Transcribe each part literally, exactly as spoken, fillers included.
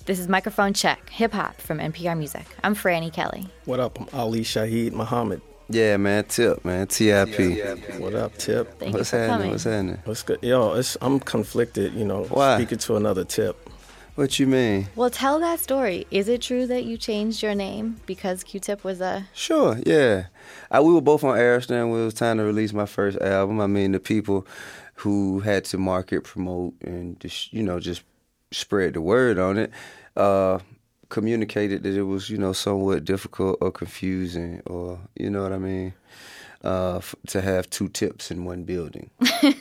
This is Microphone Check, hip-hop from N P R Music. I'm Franny Kelly. What up? I'm Ali Shaheed Muhammad. Yeah, man, Tip, man, T I P. What up, Tip? Thank What's you for happening? coming. What's happening? What's good? Yo, it's, I'm conflicted, you know, Why? speaking to another Tip. What you mean? Well, tell that story. Is it true that you changed your name because Q-Tip was a... Sure, yeah. I, we were both on Ariston. We was trying to release my first album. I mean, the people who had to market, promote, and just, you know, just spread the word on it, uh, communicated that it was, you know, somewhat difficult or confusing or, you know what I mean, uh, f- to have two Tips in one building.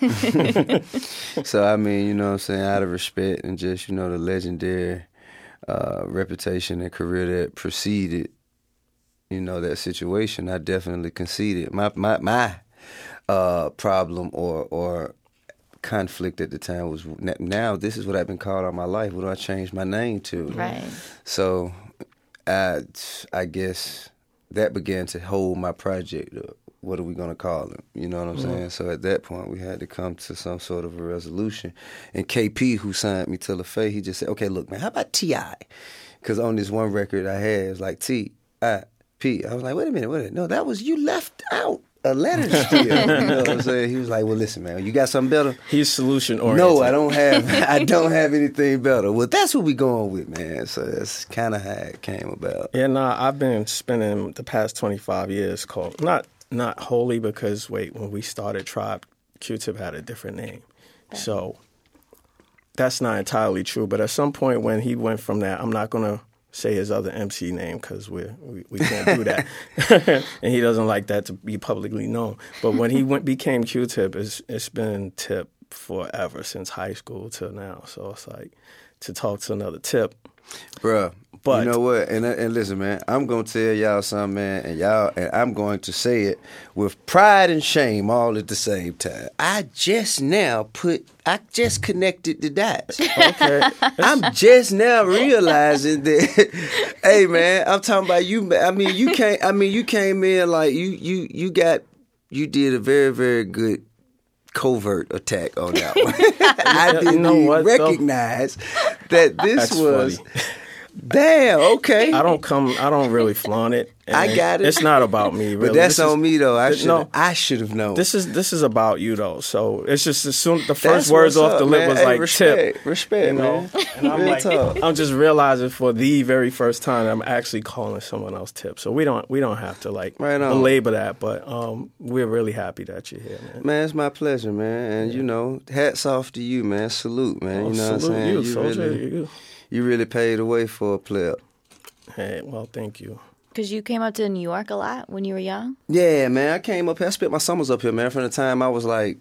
So, I mean, you know what I'm saying, out of respect and just, you know, the legendary uh, reputation and career that preceded, you know, that situation, I definitely conceded. My my, my uh, problem or or conflict at the time was, now this is what I've been called all my life. What do I change my name to? Right. So I, I guess that began to hold my project up. What are we going to call him? You know what I'm mm-hmm. saying? So at that point, we had to come to some sort of a resolution. And K P, who signed me to LaFay, he just said, okay, look, man, how about T I? Because on this one record I had, it was like T I P. I was like, wait a minute, wait a minute. No, that was, you left out a letter still. You know what I'm saying? He was like, well, listen, man, you got something better? He's solution oriented. No, I don't have I don't have anything better. Well, that's what we going with, man. So that's kind of how it came about. Yeah, nah, I've been spending the past twenty-five years called, not not wholly because, wait, when we started Tribe, Q-Tip had a different name. Okay. So that's not entirely true. But at some point when he went from that, I'm not going to say his other M C name because we we can't do that. And he doesn't like that to be publicly known. But when he went became Q-Tip, it's, it's been Tip forever, since high school till now. So it's like, to talk to another Tip. Bruh, but, you know what? And and listen, man, I'm going to tell y'all something, man, and y'all, and I'm going to say it with pride and shame all at the same time. I just now put, I just connected the dots. Okay. I'm just now realizing that, hey, man, I'm talking about you. I mean, you can't, I mean, you came in like, you, you, you got, you did a very, very good covert attack on that one. I didn't you know what, recognize though? That this That's was funny. Damn, okay. I don't come I don't really flaunt it. I got it. It's not about me, really. But that's this on is, me though. I should no, I should have known. This is this is about you though. So it's just as soon the first That's words off up, the lip man. was hey, like respect, Tip. Respect, you know? man. And I'm Real like, talk. I'm just realizing for the very first time I'm actually calling someone else Tip. So we don't we don't have to like right belabor that, but um, we're really happy that you're here, man. Man, it's my pleasure, man. And yeah. you know, hats off to you, man. Salute, man. Oh, you know salute what I'm saying? You, you soldier, really you. you really paved the way for a player. Hey, well, thank you. Because you came up to New York a lot when you were young? Yeah, man. I came up here. I spent my summers up here, man, from the time I was like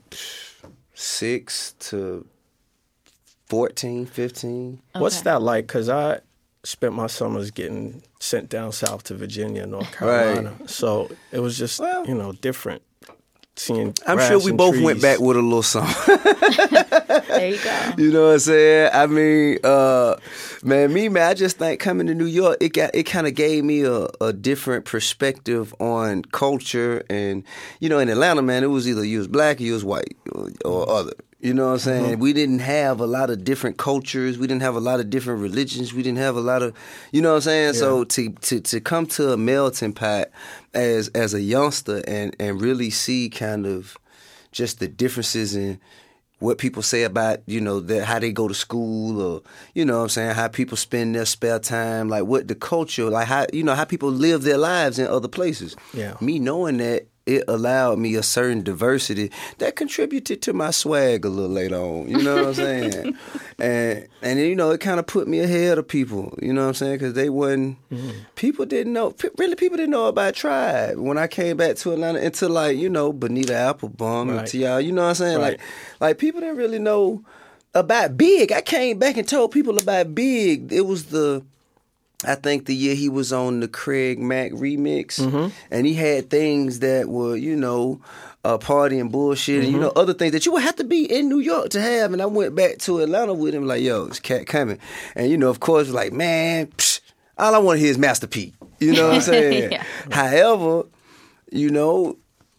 six to fourteen, fifteen. Okay. What's that like? Because I spent my summers getting sent down south to Virginia, North Carolina. Right. So it was just, well, you know, different. Seeing I'm grass sure we and both trees. went back with a little something. There you go. You know what I'm saying? I mean, uh, man, me, man, I just think coming to New York, it got it kind of gave me a, a different perspective on culture. And, you know, in Atlanta, man, it was either you was black or you was white or, or other. You know what I'm saying? Mm-hmm. We didn't have a lot of different cultures. We didn't have a lot of different religions. We didn't have a lot of, you know what I'm saying? Yeah. So to, to to come to a melting pot as as a youngster and, and really see kind of just the differences in what people say about, you know, that how they go to school or, you know what I'm saying, how people spend their spare time, like what the culture, like how, you know, how people live their lives in other places. Yeah. Me knowing that, it allowed me a certain diversity that contributed to my swag a little later on. You know what I'm saying? and, and you know, it kind of put me ahead of people. You know what I'm saying? Because they wasn't, mm-hmm. people didn't know, really people didn't know about Tribe. When I came back to Atlanta, into like, you know, Bonita Applebum right. and T I, you know what I'm saying? Right. Like, like people didn't really know about Big. I came back and told people about Big. It was the... I think the year he was on the Craig Mack remix, mm-hmm. and he had things that were, you know, uh, party and bullshit, mm-hmm. and, you know, other things that you would have to be in New York to have. And I went back to Atlanta with him like, yo, it's Cat coming. And, you know, of course, like, man, psh, all I want to hear is Master P. You know what I'm saying? Yeah. However, you know,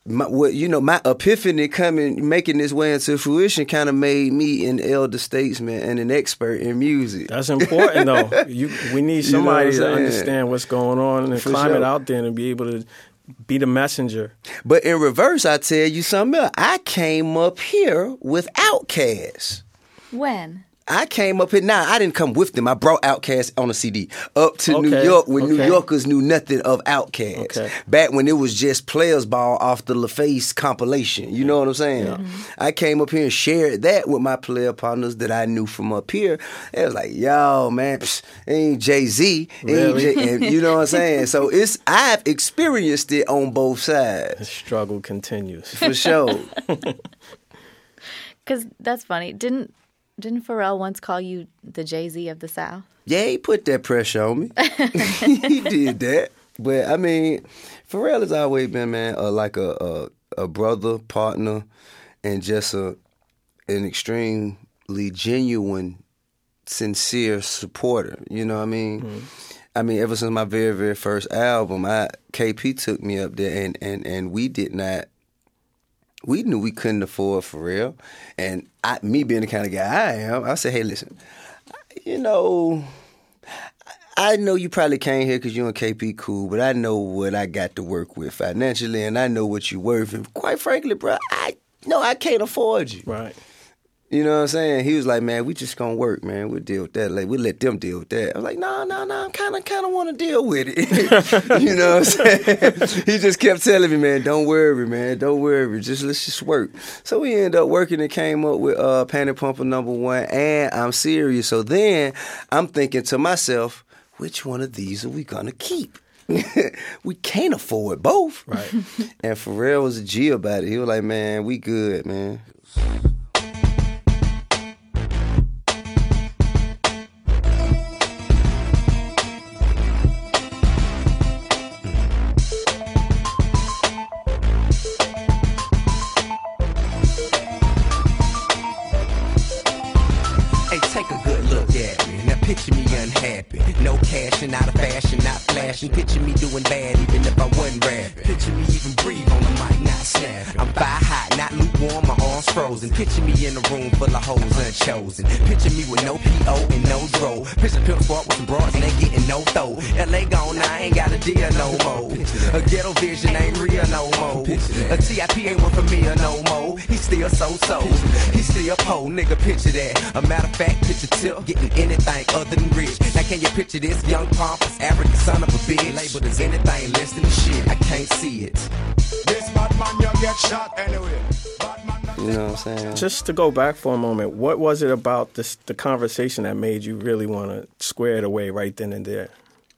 my, what you know, my epiphany coming, making this way into fruition, kind of made me an elder statesman and an expert in music. That's important, though. You, we need somebody you know to understand what's going on in the For climate sure. out there and be able to be the messenger. But in reverse, I tell you something else. I came up here with Outkast. When? I came up here. Now, I didn't come with them. I brought Outkast on a C D up to New Okay, York when New okay. Yorkers knew nothing of Outkast. Okay. Back when it was just Players Ball off the LaFace compilation. You know what I'm saying? Mm-hmm. I came up here and shared that with my player partners that I knew from up here. It was like, yo, man, psh, ain't Jay-Z. Ain't Really? Jay, and you know what I'm saying? So it's I've experienced it on both The sides. struggle continues. For sure. Because that's funny. Didn't didn't Pharrell once call you the Jay-Z of the South? Yeah, he put that pressure on me. He did that. But, I mean, Pharrell has always been, man, uh, like a, a a brother, partner, and just a an extremely genuine, sincere supporter. You know what I mean? Mm-hmm. I mean, ever since my very, very first album, I K P took me up there, and, and, and we did not, we knew we couldn't afford Pharrell. And I, me being the kind of guy I am, I said, hey, listen, you know, I know you probably came here because you and K P cool, but I know what I got to work with financially, and I know what you're worth. And quite frankly, bro, I know I can't afford you. Right. You know what I'm saying? He was like, man, we just gonna work, man. We'll deal with that. Like, we'll let them deal with that. I was like, no, no, no, I kind of kind of want to deal with it. You know what I'm saying? He just kept telling me, man, don't worry, man. Don't worry. Just let's just work. So we ended up working and came up with uh, Panic Pumper number one and I'm Serious. So then I'm thinking to myself, which one of these are we gonna keep? We can't afford both. Right. And Pharrell was a G about it. He was like, man, we good, man. Picture me unhappy, no cash and out of fashion, not flashing. Picture me doing bad even if I wasn't rapping. Picture me even breathe on the mic, not snapping. I'm fire hot, not lukewarm, my arms frozen. Picture me in a room full of hoes unchosen. Picture me with no P O and no dro. Picture Pimp Squad with some broads and they getting no throw. L A gone, now I ain't got a deal no more. A ghetto vision ain't real no more. A T I P ain't one for me or no more. He still so-so, he still po, nigga, picture that. A matter of fact, picture Tip getting anything other than rich. Now can you picture this young pompous African son of a bitch? Labeled as anything less than shit, I can't see it. This bad man, you get shot anyway. You know what I'm saying? Just to go back for a moment, what was it about this, the conversation that made you really want to square it away right then and there?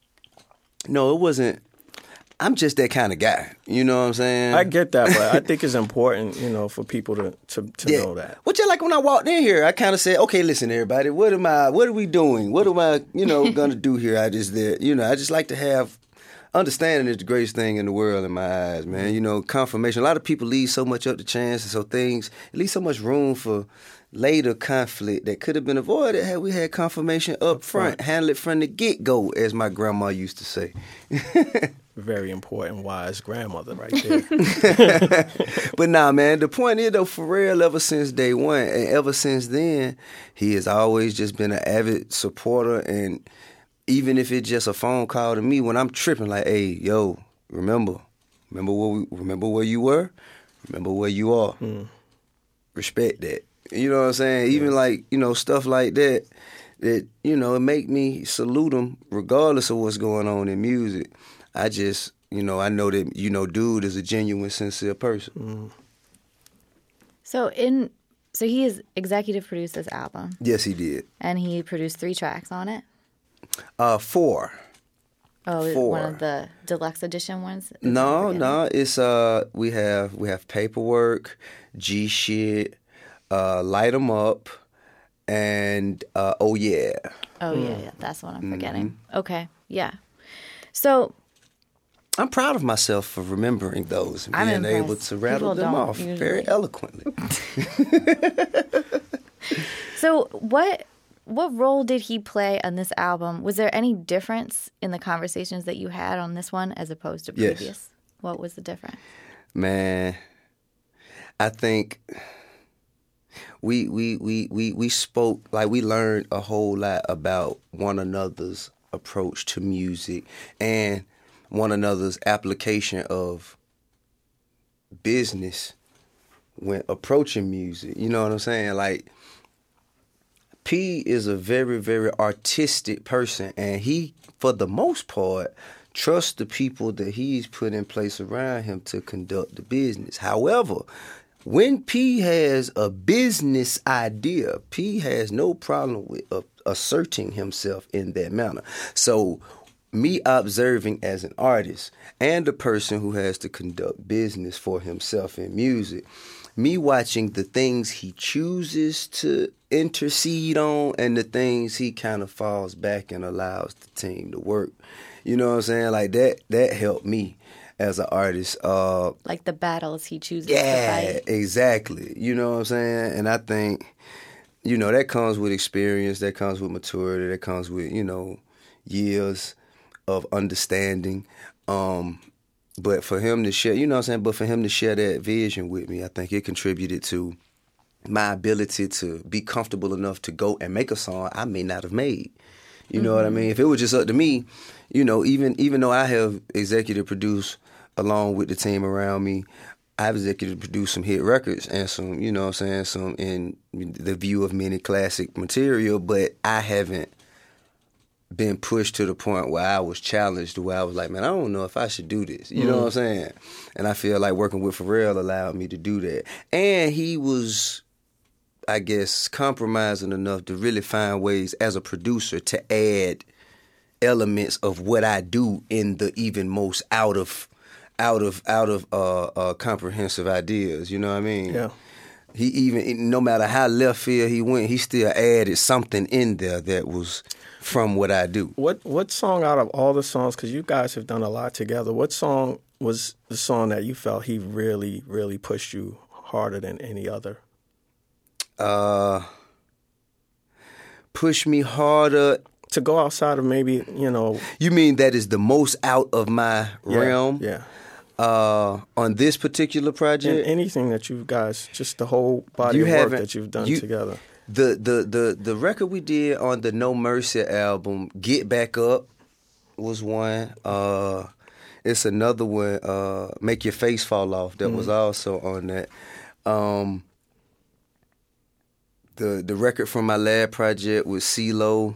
No, it wasn't. I'm just that kind of guy. You know what I'm saying? I get that, but I think it's important, you know, for people to, to, to yeah. know that. Well, just like when I walked in here, I kind of said, okay, listen, everybody, what am I, what are we doing? What am I, you know, going to do here? I just, there, you know, I just like to have, understanding is the greatest thing in the world in my eyes, man. You know, confirmation. A lot of people leave so much up to chance, and so things, it leaves so much room for later conflict that could have been avoided had we had confirmation up front. Handle it from the get-go, as my grandma used to say. Very important, wise grandmother right there. But nah, man, the point is, though, Pharrell, ever since day one, and ever since then, he has always just been an avid supporter. And even if it's just a phone call to me when I'm tripping, like, hey, yo, remember, remember where we, remember where you were, remember where you are. Mm. Respect that. You know what I'm saying? Even yeah. like, you know, stuff like that, that, you know, it make me salute him regardless of what's going on in music. I just, you know, I know that, you know, dude is a genuine, sincere person. Mm. So in, so he has executive produced this album. Yes, he did. And he produced three tracks on it? Uh, four. Oh, four. One of the deluxe edition ones? No, no, it's, uh, we have, we have Paperwork, G Shit, uh, Light 'Em Up, and, uh, Oh Yeah. Oh, yeah, yeah, that's what I'm forgetting. Mm-hmm. Okay, yeah. So... I'm proud of myself for remembering those and being able to rattle People them off usually. very eloquently. So what what role did he play on this album? Was there any difference in the conversations that you had on this one as opposed to previous? Yes. What was the difference? Man, I think we we we we we spoke, like we learned a whole lot about one another's approach to music and one another's application of business when approaching music. You know what I'm saying? Like, P is a very, very artistic person, and he, for the most part, trusts the people that he's put in place around him to conduct the business. However, when P has a business idea, P has no problem with uh, asserting himself in that manner. So me observing as an artist and a person who has to conduct business for himself in music, me watching the things he chooses to intercede on and the things he kind of falls back and allows the team to work. You know what I'm saying? Like that, that helped me as an artist. Uh, like the battles he chooses yeah, to fight. Exactly. You know what I'm saying? And I think, you know, that comes with experience, that comes with maturity, that comes with, you know, years of understanding. Um, but for him to share, you know what I'm saying? But for him to share that vision with me, I think it contributed to my ability to be comfortable enough to go and make a song I may not have made. You know mm-hmm. what I mean? If it was just up to me, you know, even even though I have executive produced along with the team around me, I've executive produced some hit records and some, you know what I'm saying, some in the view of many classic material, but I haven't been pushed to the point where I was challenged, where I was like, man, I don't know if I should do this. You mm. know what I'm saying? And I feel like working with Pharrell allowed me to do that. And he was, I guess, compromising enough to really find ways as a producer to add elements of what I do in the even most out of out of out of uh, uh, comprehensive ideas. You know what I mean? Yeah. He even, no matter how left field he went, he still added something in there that was from what I do. What what song out of all the songs, because you guys have done a lot together, what song was the song that you felt he really, really pushed you harder than any other? Uh, push me harder. To go outside of maybe, you know... You mean that is the most out of my yeah, realm? Yeah. Uh, on this particular project? Anything that you guys, just the whole body of work that you've done you, together. The, the, the, the record we did on the No Mercy album, Get Back Up, was one. Uh, it's another one, uh, Make Your Face Fall Off, that mm-hmm. was also on that. Um, the, the record from my lab project with CeeLo.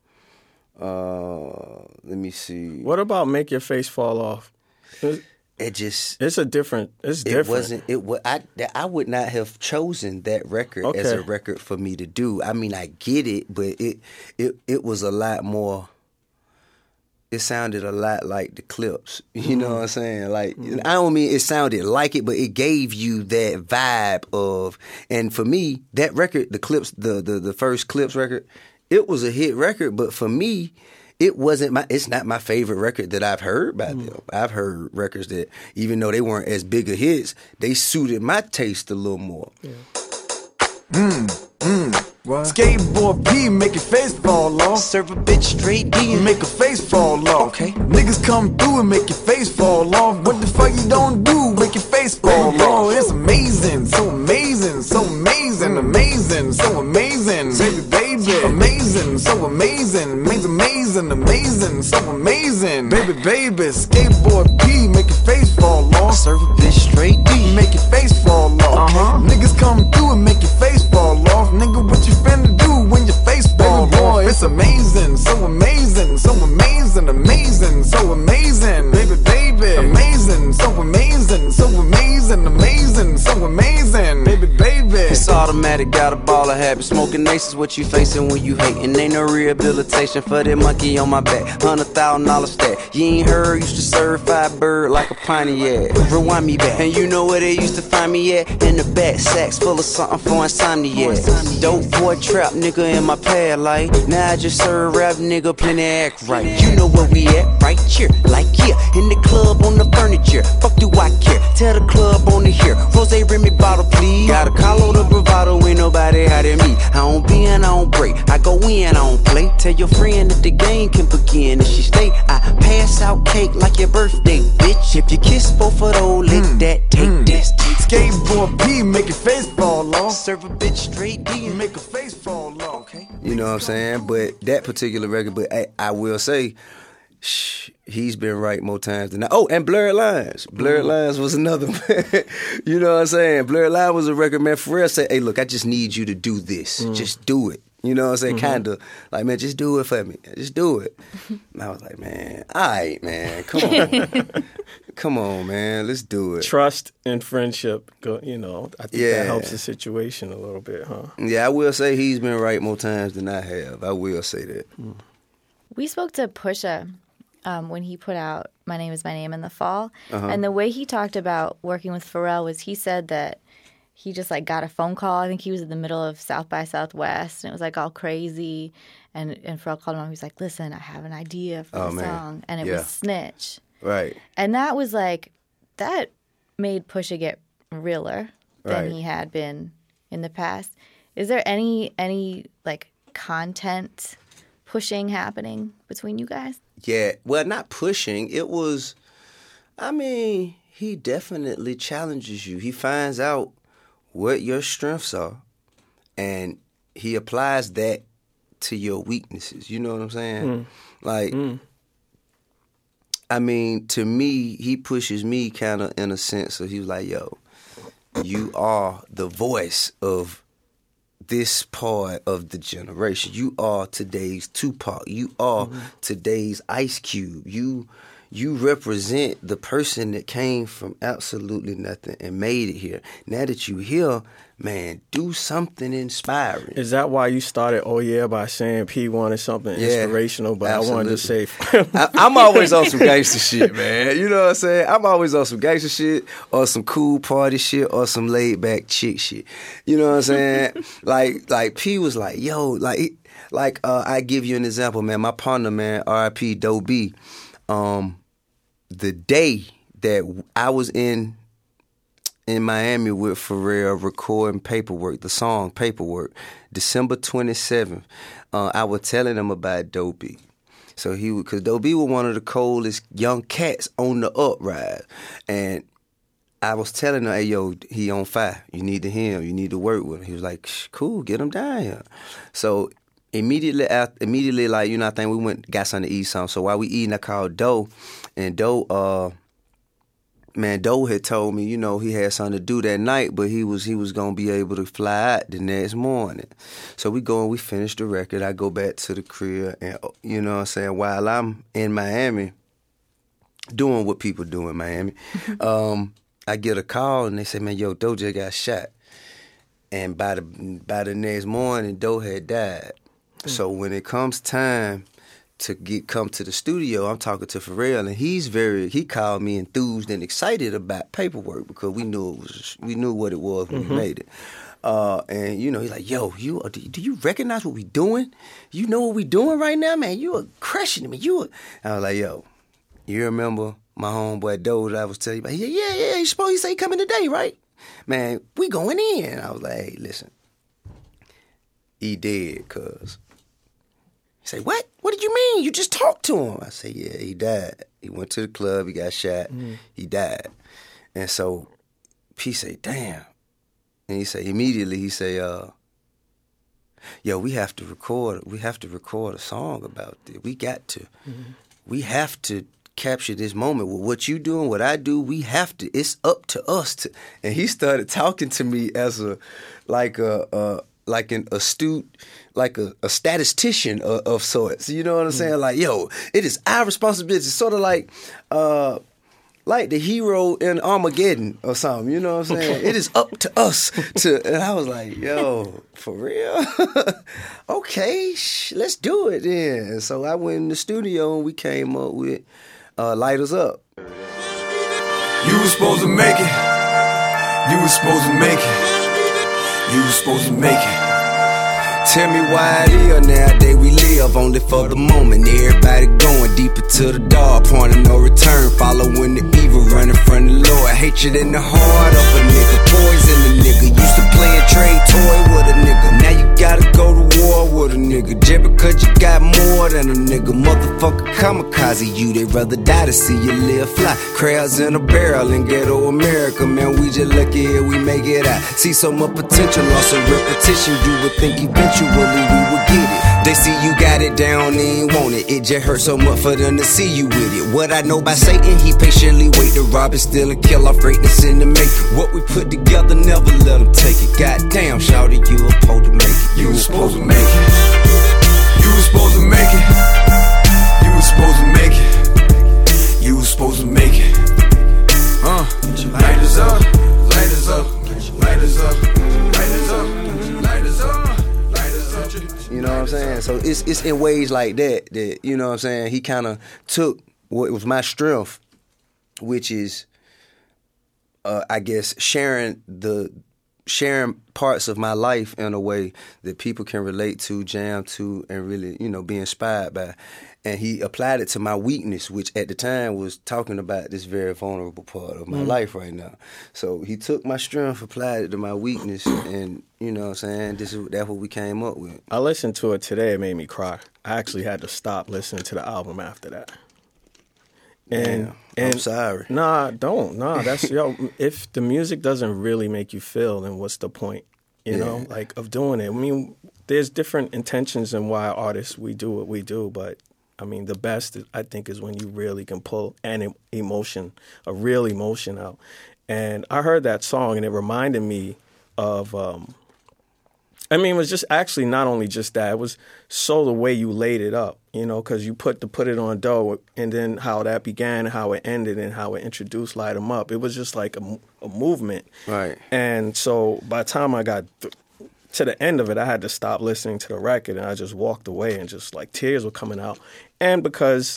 Uh, let me see. What about Make Your Face Fall Off? It's, it just it's a different. It's different. It wasn't. It was. I. I would not have chosen that record okay. as a record for me to do. I mean, I get it, but it. It. It was a lot more. It sounded a lot like the Clips. You mm-hmm. know what I'm saying? Like mm-hmm. I don't mean it sounded like it, but it gave you that vibe of. And for me, that record, the Clips, the the the first Clips record. It was a hit record, but for me, it wasn't my. It's not my favorite record that I've heard by mm. them. I've heard records that, even though they weren't as big a hits, they suited my taste a little more. Yeah. Mm, mm. What? Skateboard P, make your face fall off. Serve a bitch straight D and make her face fall off. Okay. Niggas come through and make your face fall off. What the fuck you don't do? Make your face fall off. It's amazing, so amazing, so amazing, amazing, so amazing, baby, baby, amazing, so amazing, amazing, amazing, amazing, so amazing, baby, baby. Skateboard P, make your face fall off. Serve a bitch straight D, make your face fall off. Uh-huh. Niggas come through and make your face fall off. Nigga, what you finna do when your face fall baby off? Boy, it's amazing, so amazing, so amazing, amazing, so amazing, baby, baby, amazing, so amazing, so amazing, amazing, so amazing, baby, baby. It's automatic, got a ball of habit. Smoking aces, what you facing when you hating? Ain't no rehabilitation for that monkey on my back. Hundred thousand dollar stack. You ain't heard, used to certified bird like a Pontiac. Rewind me back, and you know where they used to find me at? In the back, sacks full of something for insomnia. Dope boy trap nigga in my pad light. Now I just serve rap nigga, plenty act right. You know where we at, right here, like here. In the club on the furniture, fuck do I care? Tell the club on the here. Rose Remy bottle please. Got a collar the bravado ain't nobody out of me. I don't bend, I don't break. I go in, I don't play. Tell your friend that the game can begin. If she stay, I pass out cake like your birthday, bitch. If you kiss both of those, lick mm. that, take mm. this. Skateboard P, make your face fall off. Serve a bitch straight D and make her face fall off. Okay. You know what I'm saying? But that particular record, but I, I will say, shh, he's been right more times than I. Oh, and Blurred Lines. Blurred mm. Lines was another one. You know what I'm saying? Blurred Lines was a record, man. Pharrell said, hey, look, I just need you to do this. Mm. Just do it. You know what I'm saying? Mm-hmm. Kind of like, man, just do it for me. Just do it. And I was like, man, all right, man. Come on. Come on, man. Let's do it. Trust and friendship, go, you know, I think yeah. that helps the situation a little bit, huh? Yeah, I will say he's been right more times than I have. I will say that. Mm. We spoke to Pusha um, when he put out My Name Is My Name in the fall. Uh-huh. And the way he talked about working with Pharrell was he said that he just like got a phone call. I think he was in the middle of South by Southwest and it was like all crazy. And, and Pharrell called him up. He was like, listen, I have an idea for oh, the man. song. And it yeah. was Snitch. Right. And that was like, that made Pusha get realer than right. he had been in the past. Is there any any like content pushing happening between you guys? Yeah. Well, not pushing. It was, I mean, he definitely challenges you. He finds out what your strengths are, and he applies that to your weaknesses. You know what I'm saying? Mm. Like, mm. I mean, to me, he pushes me kind of in a sense of, he was like, yo, you are the voice of this part of the generation. You are today's Tupac. You are mm-hmm. today's Ice Cube. You you represent the person that came from absolutely nothing and made it here. Now that you here, man, do something inspiring. Is that why you started Oh Yeah by saying P wanted something yeah, inspirational, but absolutely. I wanted to say... I, I'm always on some gangster shit, man. You know what I'm saying? I'm always on some gangster shit or some cool party shit or some laid-back chick shit. You know what I'm saying? like, like P was like, yo, like, like uh, I give you an example, man. My partner, man, R I P Doe B, um, the day that I was in in Miami with Pharrell recording Paperwork, the song Paperwork, December twenty-seventh, uh, I was telling him about Doe B. So he would, because Doe B was one of the coldest young cats on the upride. And I was telling him, hey, yo, he on fire. You need to hear him. You need to work with him. He was like, cool, get him down here. So immediately, after, immediately, like, you know, I think we went, got something to eat something. So while we eating, I called Doe. And Doe, uh, man, Doe had told me, you know, he had something to do that night, but he was he was gonna be able to fly out the next morning. So we go and we finish the record. I go back to the crib, and you know what I'm saying, while I'm in Miami, doing what people do in Miami, um, I get a call and they say, man, yo, Doe just got shot. And by the by the next morning, Doe had died. Mm. So when it comes time to get come to the studio, I'm talking to Pharrell, and he's very he called me enthused and excited about Paperwork because we knew it was we knew what it was when mm-hmm. we made it. Uh, and you know, he's like, "Yo, you do you recognize what we doing? You know what we doing right now, man? You are crushing me. You." Are. I was like, "Yo, you remember my homeboy Doe that I was telling you about?" He said, "Yeah, yeah. He supposed he say he coming today, right? Man, we going in." I was like, "Hey, listen, he dead, cuz." He said, what? What did you mean? You just talked to him. I said, yeah, he died. He went to the club. He got shot. Mm. He died. And so P said, damn. And he said, immediately, he said, uh, yo, we have to record, we have to record a song about this. We got to. Mm-hmm. We have to capture this moment with what you doing, what I do. We have to. It's up to us to. And he started talking to me as a, like a, a like an astute, like a, a statistician of, of sorts. You know what I'm mm. saying? Like, yo, it is our responsibility. It's sort of like, uh, like the hero in Armageddon or something. You know what I'm saying? It is up to us to. And I was like, yo, for real? Okay, sh- let's do it then. And so I went in the studio and we came up with uh, Light Us Up. You were supposed to make it. You were supposed to make it. You were supposed to make it. Tell me why it is nowadays we live only for the moment. Everybody going deeper to the dark, point of no return, following the evil, running from the Lord. Hatred in the heart of a nigga, poison a nigga. Used to play a trade toy with a nigga, now you gotta go to war with a nigga. Just because you got more than a nigga, motherfucker kamikaze you. They rather die to see you live fly. Crabs in a barrel in ghetto America, man, we just lucky here we make it out. See so much potential, loss of repetition. You would think eventually we would get it. They see you got it down, they ain't want it. It just hurts so much for them to see you with it. What I know about Satan, he patiently wait to rob and steal and kill off greatness in the making. What we put together, never let them take it. Goddamn, shawty, you were supposed to make it. You was supposed to make it. You was supposed to make it. You was supposed to make it. You was supposed to make it. Uh, light us up, light us up, light us up, light us up, light us up. You know what I'm saying? So it's it's in ways like that that, you know what I'm saying, he kind of took what was my strength, which is, uh, I guess, sharing the sharing parts of my life in a way that people can relate to, jam to, and really, you know, be inspired by. And he applied it to my weakness, which at the time was talking about this very vulnerable part of my mm. life right now. So he took my strength, applied it to my weakness, and, you know what I'm saying, this is that's what we came up with. I listened to it today, it made me cry. I actually had to stop listening to the album after that. And, Damn, and I'm sorry. Nah, don't. Nah, that's, yo, if the music doesn't really make you feel, then what's the point, you yeah. know, like, of doing it? I mean, there's different intentions in why artists, we do what we do, but I mean, the best, I think, is when you really can pull an emotion, a real emotion out. And I heard that song, and it reminded me of, um, I mean, it was just actually not only just that. It was so the way you laid it up, you know, because you put the Put It On Dough, and then how that began, how it ended, and how it introduced Light 'Em Up. It was just like a, a movement. Right. And so by the time I got th- to the end of it, I had to stop listening to the record, and I just walked away, and just like tears were coming out. And because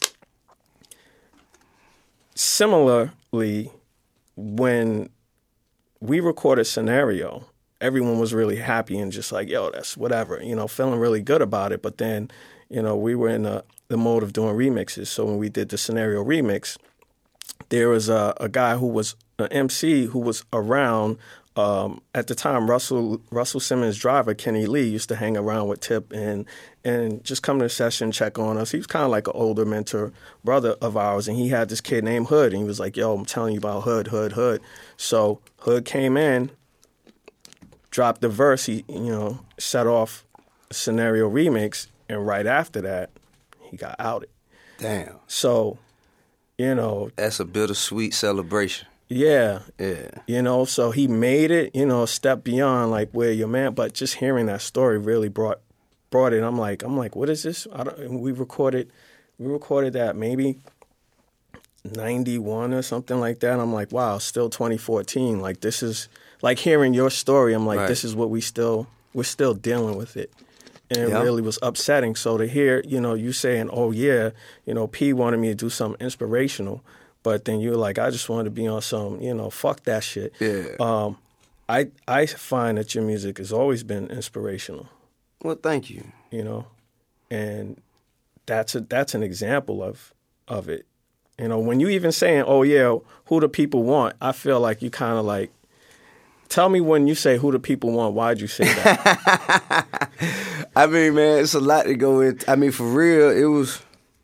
similarly, when we recorded Scenario, everyone was really happy and just like, yo, that's whatever, you know, feeling really good about it. But then, you know, we were in the, the mode of doing remixes. So when we did the Scenario remix, there was a, a guy who was an M C who was around. Um, at the time, Russell Russell Simmons' driver, Kenny Lee, used to hang around with Tip and and just come to the session, check on us. He was kind of like an older mentor brother of ours, and he had this kid named Hood, and he was like, yo, I'm telling you about Hood, Hood, Hood. So Hood came in, dropped the verse, he, you know, set off a Scenario remix, and right after that, he got outed. Damn. So, you know. That's a bittersweet celebration. Yeah. Yeah. You know, so he made it, you know, a step beyond like where your man, but just hearing that story really brought brought it. I'm like, I'm like, what is this? I don't, we recorded we recorded that maybe ninety-one or something like that. I'm like, wow, still twenty fourteen. Like this is like hearing your story, I'm like, right. This is what we still we're still dealing with it. And it yep. really was upsetting. So to hear, you know, you saying, oh yeah, you know, P wanted me to do something inspirational. But then you're like, I just wanted to be on some, you know, fuck that shit. Yeah. Um, I I find that your music has always been inspirational. Well, thank you. You know, and that's a that's an example of of it. You know, when you even saying, oh yeah, who the people want, I feel like you kind of like, tell me when you say who the people want, why'd you say that? I mean, man, it's a lot to go in. I mean, for real, it was,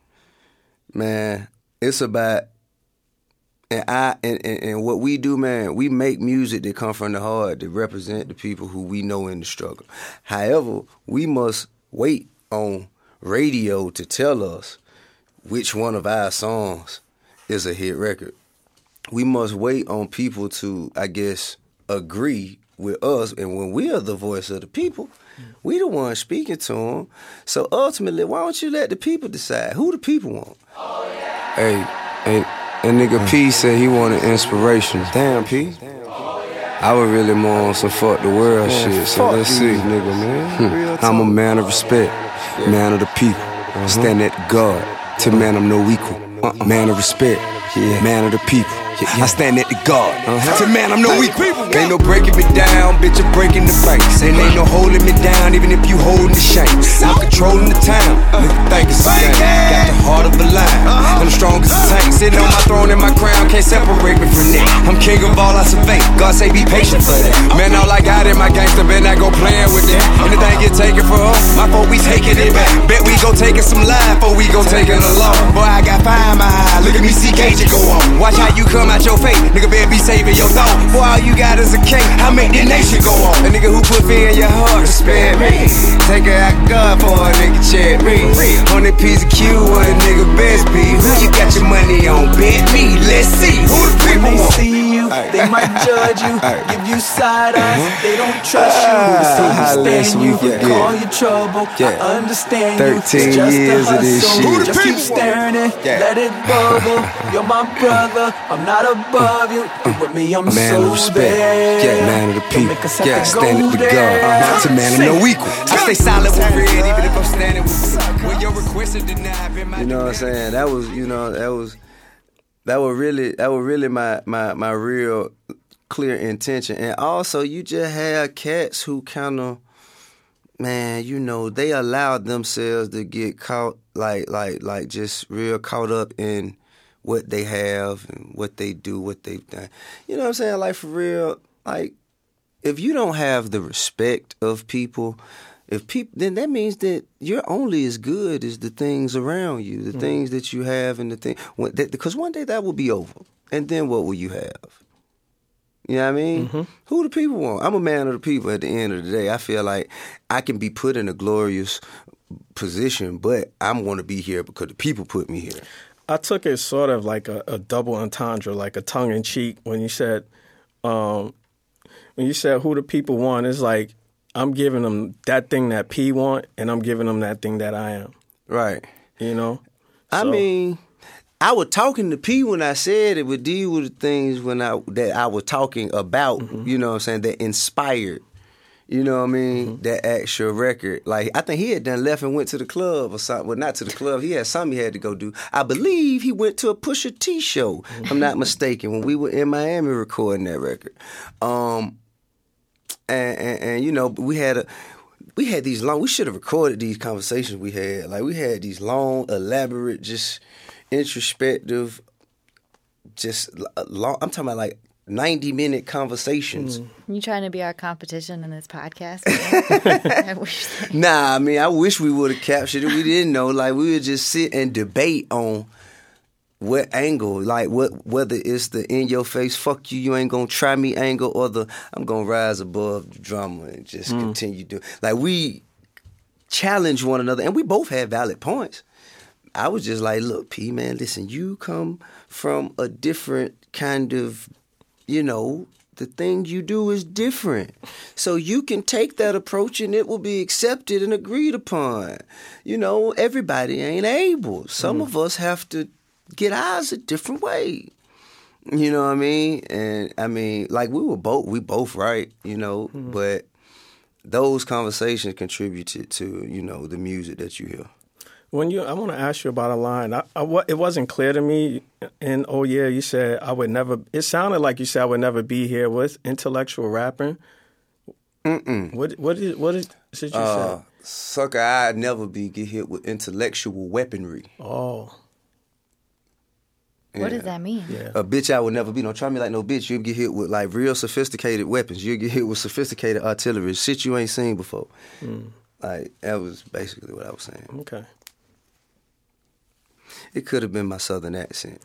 man, it's about. And I and, and, and what we do, man, we make music that come from the heart that represent the people who we know in the struggle. However, we must wait on radio to tell us which one of our songs is a hit record. We must wait on people to, I guess, agree with us. And when we are the voice of the people, we the ones speaking to them. So ultimately, why don't you let the people decide who the people want? Oh, yeah. Hey, hey. And nigga P said he wanted inspiration. Damn, P. I was really more on some fuck the world man, shit, so let's see. Nigga, man. Hmm. I'm a man of respect, man of the people. Uh-huh. Stand at God, to man I'm no equal. Uh-uh. Man of respect, yeah. Man of the people. I stand at the guard. Uh-huh. Said, man, I'm no weak. Ain't no breaking me down, bitch, I'm breaking the banks. And ain't no holding me down, even if you holding the shanks. I'm controlling the town, nigga think it's a game. Got the heart of a lion, and the strongest of tanks. Sitting on my throne and my crown, can't separate me from that. I'm king of all I survey, God say be patient for that. Man, all I got in my gangster, man, I go playing with that. Anything get taken from us, my folk, we taking it back. Bet we gon' take it some life, before we gon' take it along. Boy, I got fire in my eye, look at me see Cajun go on. Watch how you come out your face, nigga better be saving your thought. Boy, all you got is a cake, I make the nation go on. A nigga who put fear in your heart to spare me. Take a act God for a nigga check me. Hundred piece of Q, what a nigga best be. Who you got your money on, bet me, let's see. Who the people When they want? see you, they might judge you, give you side eyes, they don't trust you. Ah, They lest stand we you, forget. call you trouble. Yeah. I understand thirteen you. It's just years a of this hustle. shit. Just keep staring it, Yeah. let it bubble. You're my brother, I'm not above you. You with me, I'm Man so of respect, there. yeah, man of the Don't people, make us have yeah, to stand go at the there. guard, uh-huh. To man of no Say- equal. I stay solid with red, even if I'm standing with when your request is denied. been my You know what I'm demand. saying? That was, you know, that was, that was really, that was really my my my real clear intention. And also, you just had cats who kind of, man, you know, they allowed themselves to get caught, like, like, like, just real caught up in what they have and what they do, what they've done. You know what I'm saying? Like, for real, like, if you don't have the respect of people, if people, then that means that you're only as good as the things around you, the mm. things that you have, and the thing. When, that, because one day that will be over, and then what will you have? You know what I mean? Mm-hmm. Who the people want? I'm a man of the people. At the end of the day, I feel like I can be put in a glorious position, but I'm going to be here because the people put me here. I took it sort of like a, a double entendre, like a tongue in cheek when you said, um, when you said who the people want. It's like I'm giving them that thing that P want, and I'm giving them that thing that I am. Right. You know. I so. mean, I was talking to P when I said it would deal with the things when I that I was talking about. Mm-hmm. You know what I'm saying? That inspired. You know what I mean? Mm-hmm. That actual record. Like, I think he had done left and went to the club or something. Well, not to the club. He had something he had to go do. I believe he went to a Pusha T show, mm-hmm. if I'm not mistaken, when we were in Miami recording that record. Um, and, and, and, you know, we had a... We had these long... We should have recorded these conversations we had. Like, we had these long, elaborate, just introspective, just long... I'm talking about, like, ninety-minute conversations. Mm. You trying to be our competition in this podcast? I wish that. Nah, I mean, I wish we would have captured it. We didn't know. Like, we would just sit and debate on what angle, like what whether it's the in-your-face, fuck you, you ain't gonna try me angle, or the I'm gonna rise above the drama and just mm. continue doing. Like, we challenge one another, and we both had valid points. I was just like, look, P, man, listen, you come from a different kind of, you know, the thing you do is different. So you can take that approach and it will be accepted and agreed upon. You know, everybody ain't able. Some mm. of us have to get ours a different way. You know what I mean? And I mean, like, we were both, we both right, you know, mm. but those conversations contributed to, you know, the music that you hear. When you, I want to ask you about a line. I, I, it wasn't clear to me. And oh yeah, you said I would never. It sounded like you said I would never be here with intellectual rapping. Mm-mm. What what did what did, did you uh, say? Sucker, I'd never be get hit with intellectual weaponry. Oh. What yeah. does that mean? Yeah. A bitch I would never be. Don't try me like no bitch. You'll get hit with like real sophisticated weapons. You'll get hit with sophisticated artillery. Shit you ain't seen before. Mm. Like, that was basically what I was saying. Okay. It could have been my southern accent.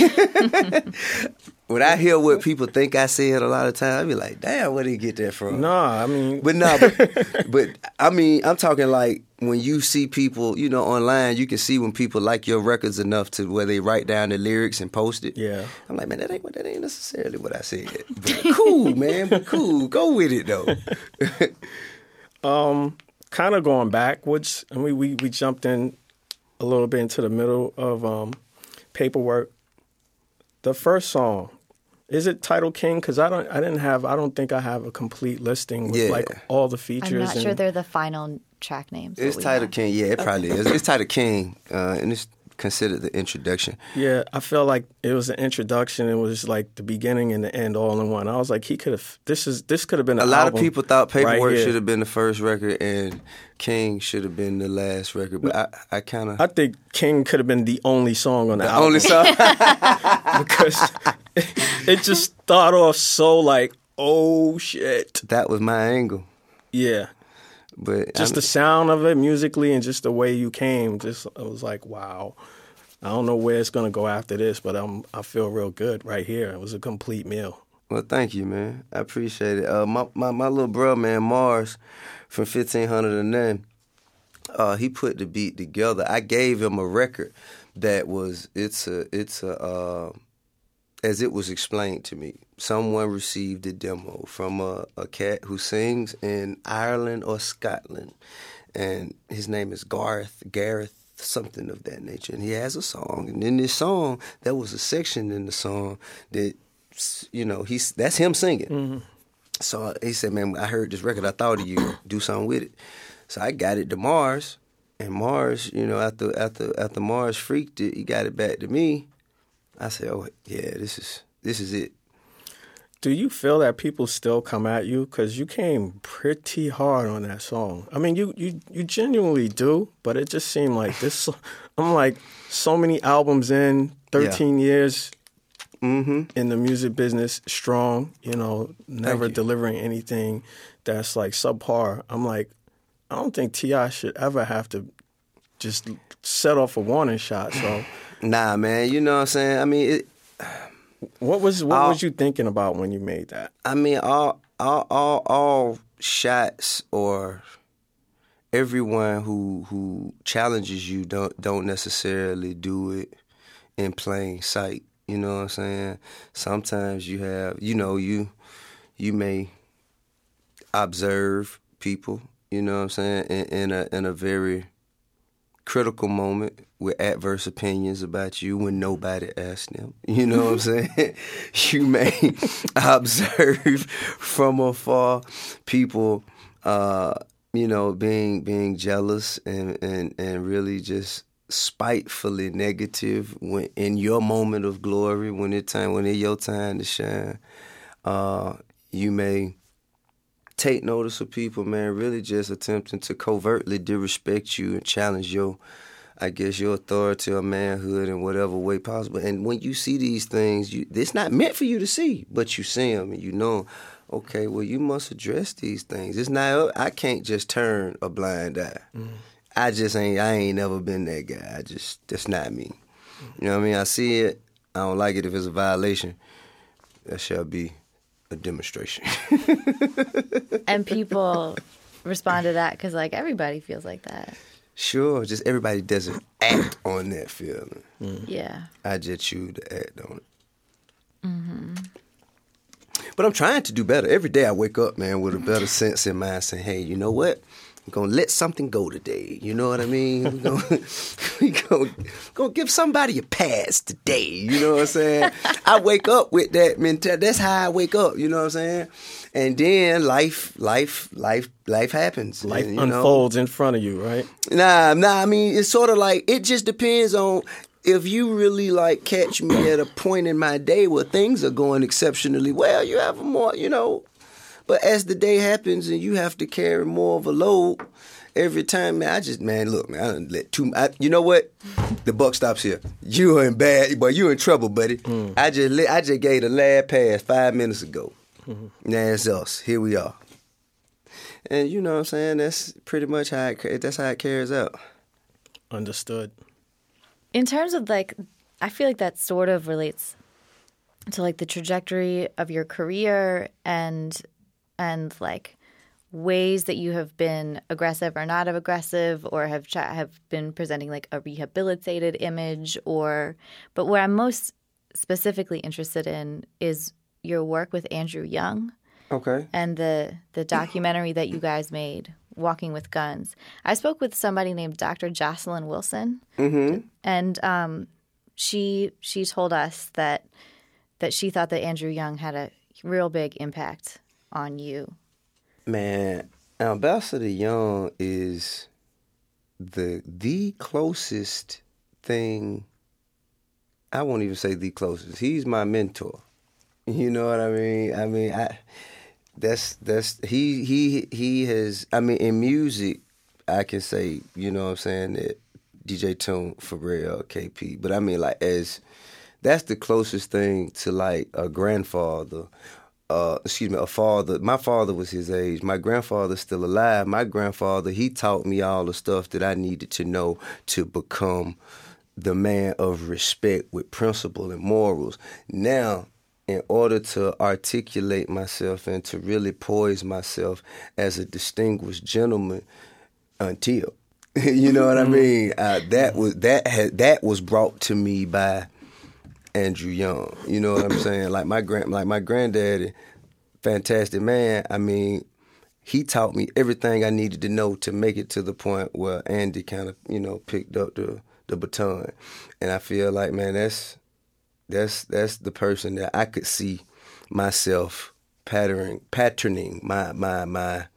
When I hear what people think I said a lot of times, I be like, damn, where did he get that from? Nah, I mean... But no, nah, but, but I mean, I'm talking like when you see people, you know, online, you can see when people like your records enough to where they write down the lyrics and post it. Yeah. I'm like, man, that ain't, that ain't necessarily what I said. But cool, man, but cool. Go with it, though. um, kind of going backwards, and we, we, we jumped in a little bit into the middle of um, Paperwork. The first song, is it titled King? Because I don't, I didn't have, I don't think I have a complete listing with yeah. like all the features. I'm not and, sure they're the final track names. It's titled King. Yeah, it probably is. It's titled King, uh, and it's considered the introduction. Yeah, I felt like it was an introduction. It was like the beginning and the end all in one. I was like, he could have. This is this could have been an a lot album of people thought Paperwork right should have been the first record and King should have been the last record, but I, I kind of I think King could have been the only song on the, the album. only song. Because it just started off so like, oh shit. That was my angle, Yeah. but Just I'm- the sound of it musically and just the way you came, just it was like, wow. I don't know where it's gonna go after this, but I'm I feel real good right here. It was a complete meal. Well, thank you, man. I appreciate it. Uh, my, my my little bro, man, Mars, from fifteen hundred and nine, uh, he put the beat together. I gave him a record that was it's a it's a uh, as it was explained to me. Someone received a demo from a, a cat who sings in Ireland or Scotland, and his name is Garth Gareth. Something of that nature, and he has a song. And in this song, there was a section in the song that, you know, he's that's him singing. Mm-hmm. So he said, "Man, I heard this record. I thought of you. Do something with it." So I got it to Mars, and Mars, you know, after after after Mars freaked it, he got it back to me. I said, "Oh yeah, this is this is it." Do you feel that people still come at you? Because you came pretty hard on that song. I mean, you, you, you genuinely do, but it just seemed like this. I'm like, so many albums in, thirteen yeah. years mm-hmm. in the music business, strong, you know, never you. delivering delivering anything that's like subpar. I'm like, I don't think T I should ever have to just set off a warning shot. So, Nah, man, you know what I'm saying? I mean, it... What was what all, was you thinking about when you made that? I mean, all all all, all shots or everyone who who challenges you don't don't necessarily do it in plain sight. You know what I'm saying? Sometimes you have, you know, you you may observe people. You know what I'm saying? In, in a in a very critical moment with adverse opinions about you when nobody asked them. You know what I'm saying? You may observe from afar people, uh, you know, being being jealous and, and, and really just spitefully negative when in your moment of glory, when it time when it's your time to shine. Uh, you may take notice of people, man, really just attempting to covertly disrespect you and challenge your, I guess, your authority or manhood in whatever way possible. And when you see these things, you, it's not meant for you to see, but you see them and you know, okay, well, you must address these things. It's not, I can't just turn a blind eye. Mm. I just ain't, I ain't never been that guy. I just, that's not me. Mm. You know what I mean? I see it. I don't like it if it's a violation. That shall be a demonstration. And people respond to that because, like, everybody feels like that. Sure, just everybody doesn't act on that feeling. Mm. Yeah. I just choose to act on it. Mm-hmm. But I'm trying to do better. Every day I wake up, man, with a better sense in mind saying, hey, you know what? I'm going to let something go today. You know what I mean? We're going we gonna, gonna give somebody a pass today. You know what I'm saying? I wake up with that mentality. That's how I wake up. You know what I'm saying? And then life, life, life, life happens. Life and, unfolds know, in front of you, right? Nah, nah. I mean, it's sort of like, it just depends on if you really, like, catch me at a point in my day where things are going exceptionally well, you have a more, you know. But as the day happens and you have to carry more of a load every time, man, I just, man, look, man, I done let too I, you know what? The buck stops here. You are in bad, but you in trouble, buddy. Mm. I just let, I just gave the last pass five minutes ago. Mm-hmm. Now it's us. Here we are. And you know what I'm saying? That's pretty much how it, that's how it carries out. Understood. In terms of, like, I feel like that sort of relates to, like, the trajectory of your career and and like ways that you have been aggressive or not aggressive, or have have been presenting like a rehabilitated image, or but where I'm most specifically interested in is your work with Andrew Young. Okay. And the the documentary that you guys made, Walking with Guns. I spoke with somebody named Doctor Jocelyn Wilson, mm-hmm. and um, she she told us that that she thought that Andrew Young had a real big impact on you. Man, Ambassador Young is the the closest thing, I won't even say the closest. He's my mentor. You know what I mean? I mean, I that's that's he he he has. I mean, in music, I can say, you know what I'm saying, that D J Tune, Pharrell, K P. But I mean, like, as that's the closest thing to like a grandfather. Uh, excuse me, a father. My father was his age. My grandfather's still alive. My grandfather, he taught me all the stuff that I needed to know to become the man of respect with principle and morals. Now, in order to articulate myself and to really poise myself as a distinguished gentleman, until you know what I mean, uh, that was that had that was brought to me by Andrew Young. You know what I'm saying? Like my grand, like my granddaddy, fantastic man. I mean, he taught me everything I needed to know to make it to the point where Andy kind of, you know, picked up the the baton. And I feel like, man, that's that's that's the person that I could see myself patterning patterning my my my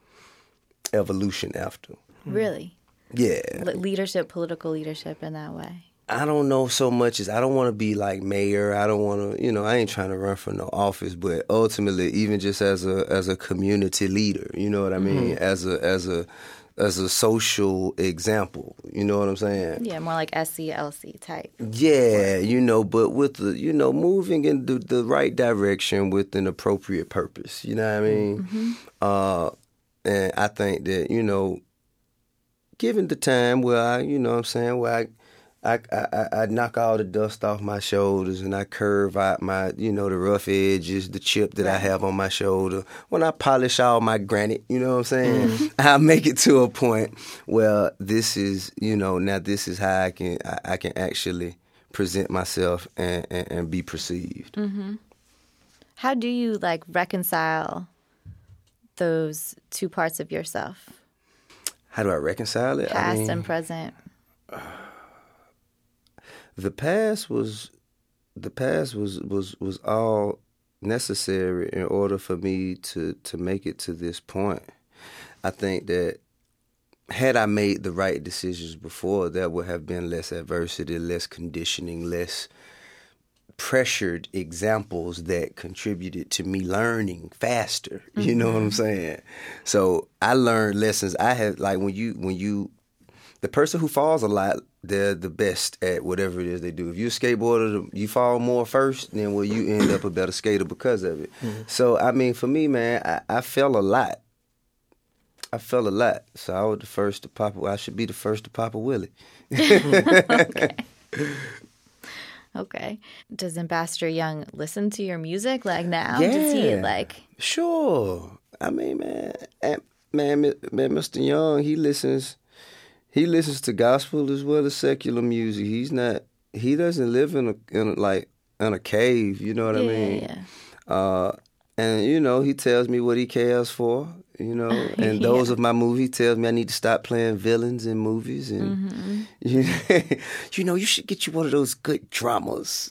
evolution after. Really? Yeah. Le- leadership, political leadership in that way. I don't know so much as I don't want to be like mayor. I don't want to, you know, I ain't trying to run for no office, but ultimately, even just as a as a community leader, you know what I mean, mm-hmm. as a as a as a social example, you know what I'm saying? Yeah, more like S C L C type. Yeah, you know, but with the, you know, moving in the, the right direction with an appropriate purpose, you know what I mean? Mm-hmm. Uh, and I think that, you know, given the time where I, you know what I'm saying, where I, I, I, I knock all the dust off my shoulders and I curve out my, you know, the rough edges, the chip that right. I have on my shoulder. When I polish all my granite, you know what I'm saying? Mm-hmm. I make it to a point where this is, you know, now this is how I can I, I can actually present myself and, and, and be perceived. Mm-hmm. How do you, like, reconcile those two parts of yourself? How do I reconcile it? Past I mean, and present. Uh, The past was, the past was, was, was all necessary in order for me to, to make it to this point. I think that had I made the right decisions before, there would have been less adversity, less conditioning, less pressured examples that contributed to me learning faster. You mm-hmm. know what I'm saying? So I learned lessons. I had, like, when you, when you, the person who falls a lot, they're the best at whatever it is they do. If you're a skateboarder, you fall more first, then well, you end up a better skater because of it. Mm-hmm. So, I mean, for me, man, I, I fell a lot. I fell a lot. So I was the first to pop a, I should be the first to pop a Willie. Okay. Okay. Does Ambassador Young listen to your music, like, now? Yeah. Does he, like... Sure. I mean, man, man, man, Mister Young, he listens... He listens to gospel as well as secular music. He's not. He doesn't live in a, in a like in a cave. You know what yeah, I mean? Yeah. Uh, and you know, he tells me what he cares for. You know, and those yeah. of my movie he tells me I need to stop playing villains in movies, and mm-hmm. you, you know, you should get you one of those good dramas.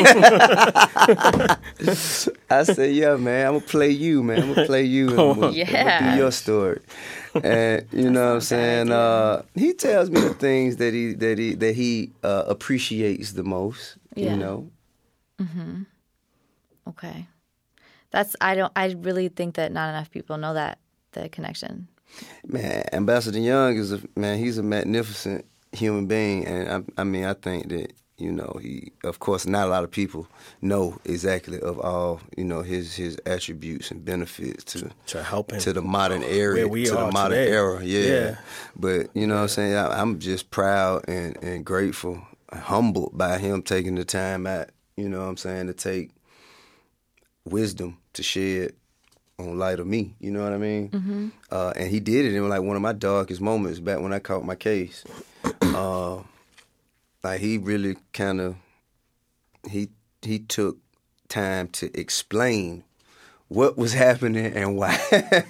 I say, yeah, man, I'm gonna play you, man. I'm gonna play you. And I'm gonna, yeah. I'm gonna do your story. And you know what I'm saying? Uh, he tells me the things that he that he that he uh, appreciates the most. Yeah. You know. Mm-hmm. Okay, that's I don't I really think that not enough people know that the connection. Man, Ambassador Young is a man. He's a magnificent human being, and I, I mean, I think that. You know, he, of course, not a lot of people know exactly of all, you know, his his attributes and benefits to to help him to the modern era, where we to are the modern today. era. Yeah. yeah. But, you know what I'm saying? I, I'm just proud and, and grateful, humbled by him taking the time out, you know what I'm saying, to take wisdom to shed on light of me, you know what I mean? Mm-hmm. Uh, and he did it in like one of my darkest moments back when I caught my case. Uh Like he really kind of, he he took time to explain what was happening and why.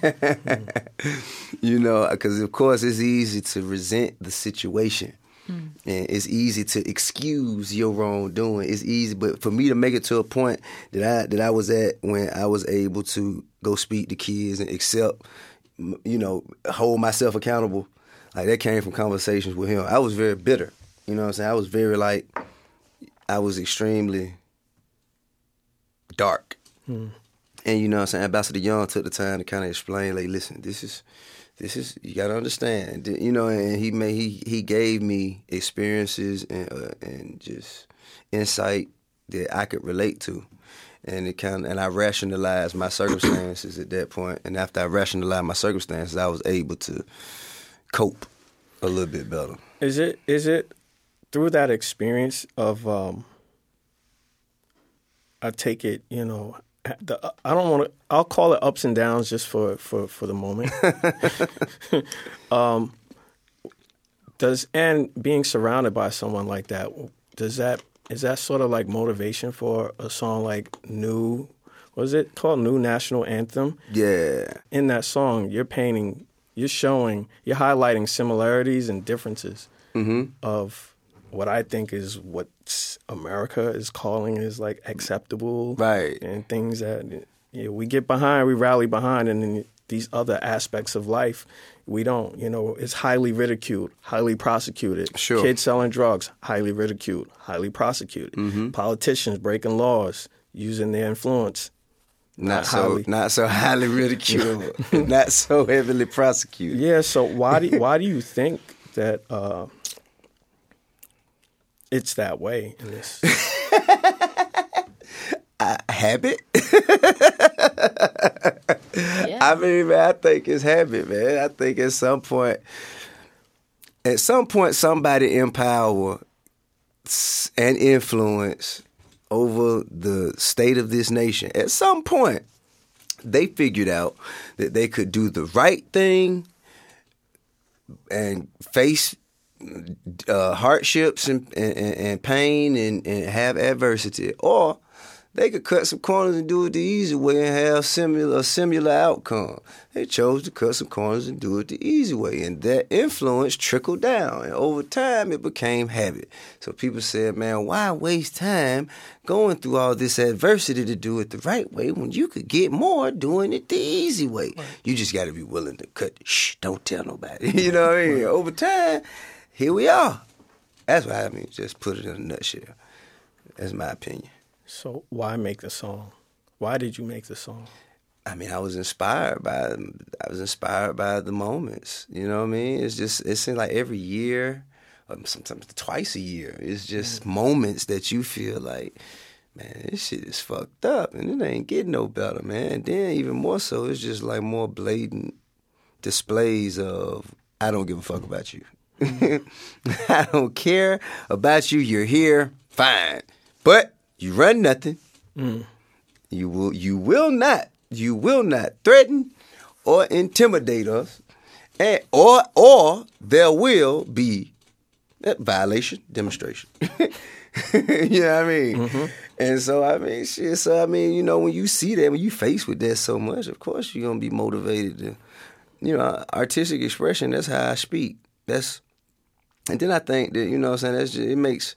You know, because of course it's easy to resent the situation. Mm. And it's easy to excuse your wrongdoing. It's easy, but for me to make it to a point that I that I was at when I was able to go speak to kids and accept, you know, hold myself accountable, like that came from conversations with him. I was very bitter. You know what I'm saying? I was very like, I was extremely dark. Hmm. And you know what I'm saying? Ambassador Young took the time to kind of explain, like, listen, this is, this is, you got to understand. You know, and he made, he he gave me experiences and uh, and just insight that I could relate to. And it kind of, and I rationalized my circumstances at that point. And after I rationalized my circumstances, I was able to cope a little bit better. Is it is it through that experience of um, I take it, you know, the, I don't want to. I'll call it ups and downs just for for, for the moment. um, does and being surrounded by someone like that, does that is that sort of like motivation for a song like New? What is it called? New National Anthem. Yeah. In that song, you're painting, you're showing, you're highlighting similarities and differences mm-hmm. of what I think is what America is calling is like acceptable, right? And things that you know, we get behind, we rally behind, and then these other aspects of life, we don't. You know, it's highly ridiculed, highly prosecuted. Sure. Kids selling drugs, highly ridiculed, highly prosecuted. Mm-hmm. Politicians breaking laws, using their influence. Not, not so, highly. not so highly ridiculed, not so heavily prosecuted. Yeah. So why do why do you think that? Uh, It's that way in this uh, habit. Yeah. I mean, man, I think it's habit, man. I think at some point, at some point, somebody in power and influence over the state of this nation. At some point, they figured out that they could do the right thing and face Uh, hardships and, and, and pain and, and have adversity, or they could cut some corners and do it the easy way and have similar a similar outcome. They chose to cut some corners and do it the easy way, and that influence trickled down, and over time it became habit. So people said, man, why waste time going through all this adversity to do it the right way when you could get more doing it the easy way? Right. You just got to be willing to cut, shh, don't tell nobody. You know what I mean? Over time, here we are. That's what I mean. Just put it in a nutshell. That's my opinion. So why make the song? Why did you make the song? I mean, I was inspired by. I was inspired by the moments. You know what I mean? It's just. It seems like every year, or sometimes twice a year. It's just mm-hmm. moments that you feel like, man, this shit is fucked up, and it ain't getting no better, man. And then even more so, it's just like more blatant displays of I don't give a fuck about you. I don't care about you. You're here, fine, but you run nothing. Mm. You will. You will not. You will not threaten or intimidate us, and or or there will be a violation demonstration. You know what I mean? Mm-hmm. And so I mean, shit. So I mean, you know, when you see that, when you faced with that so much, of course you're gonna be motivated to, you know, artistic expression. That's how I speak. That's. And then I think that, you know what I'm saying, that's just, it makes,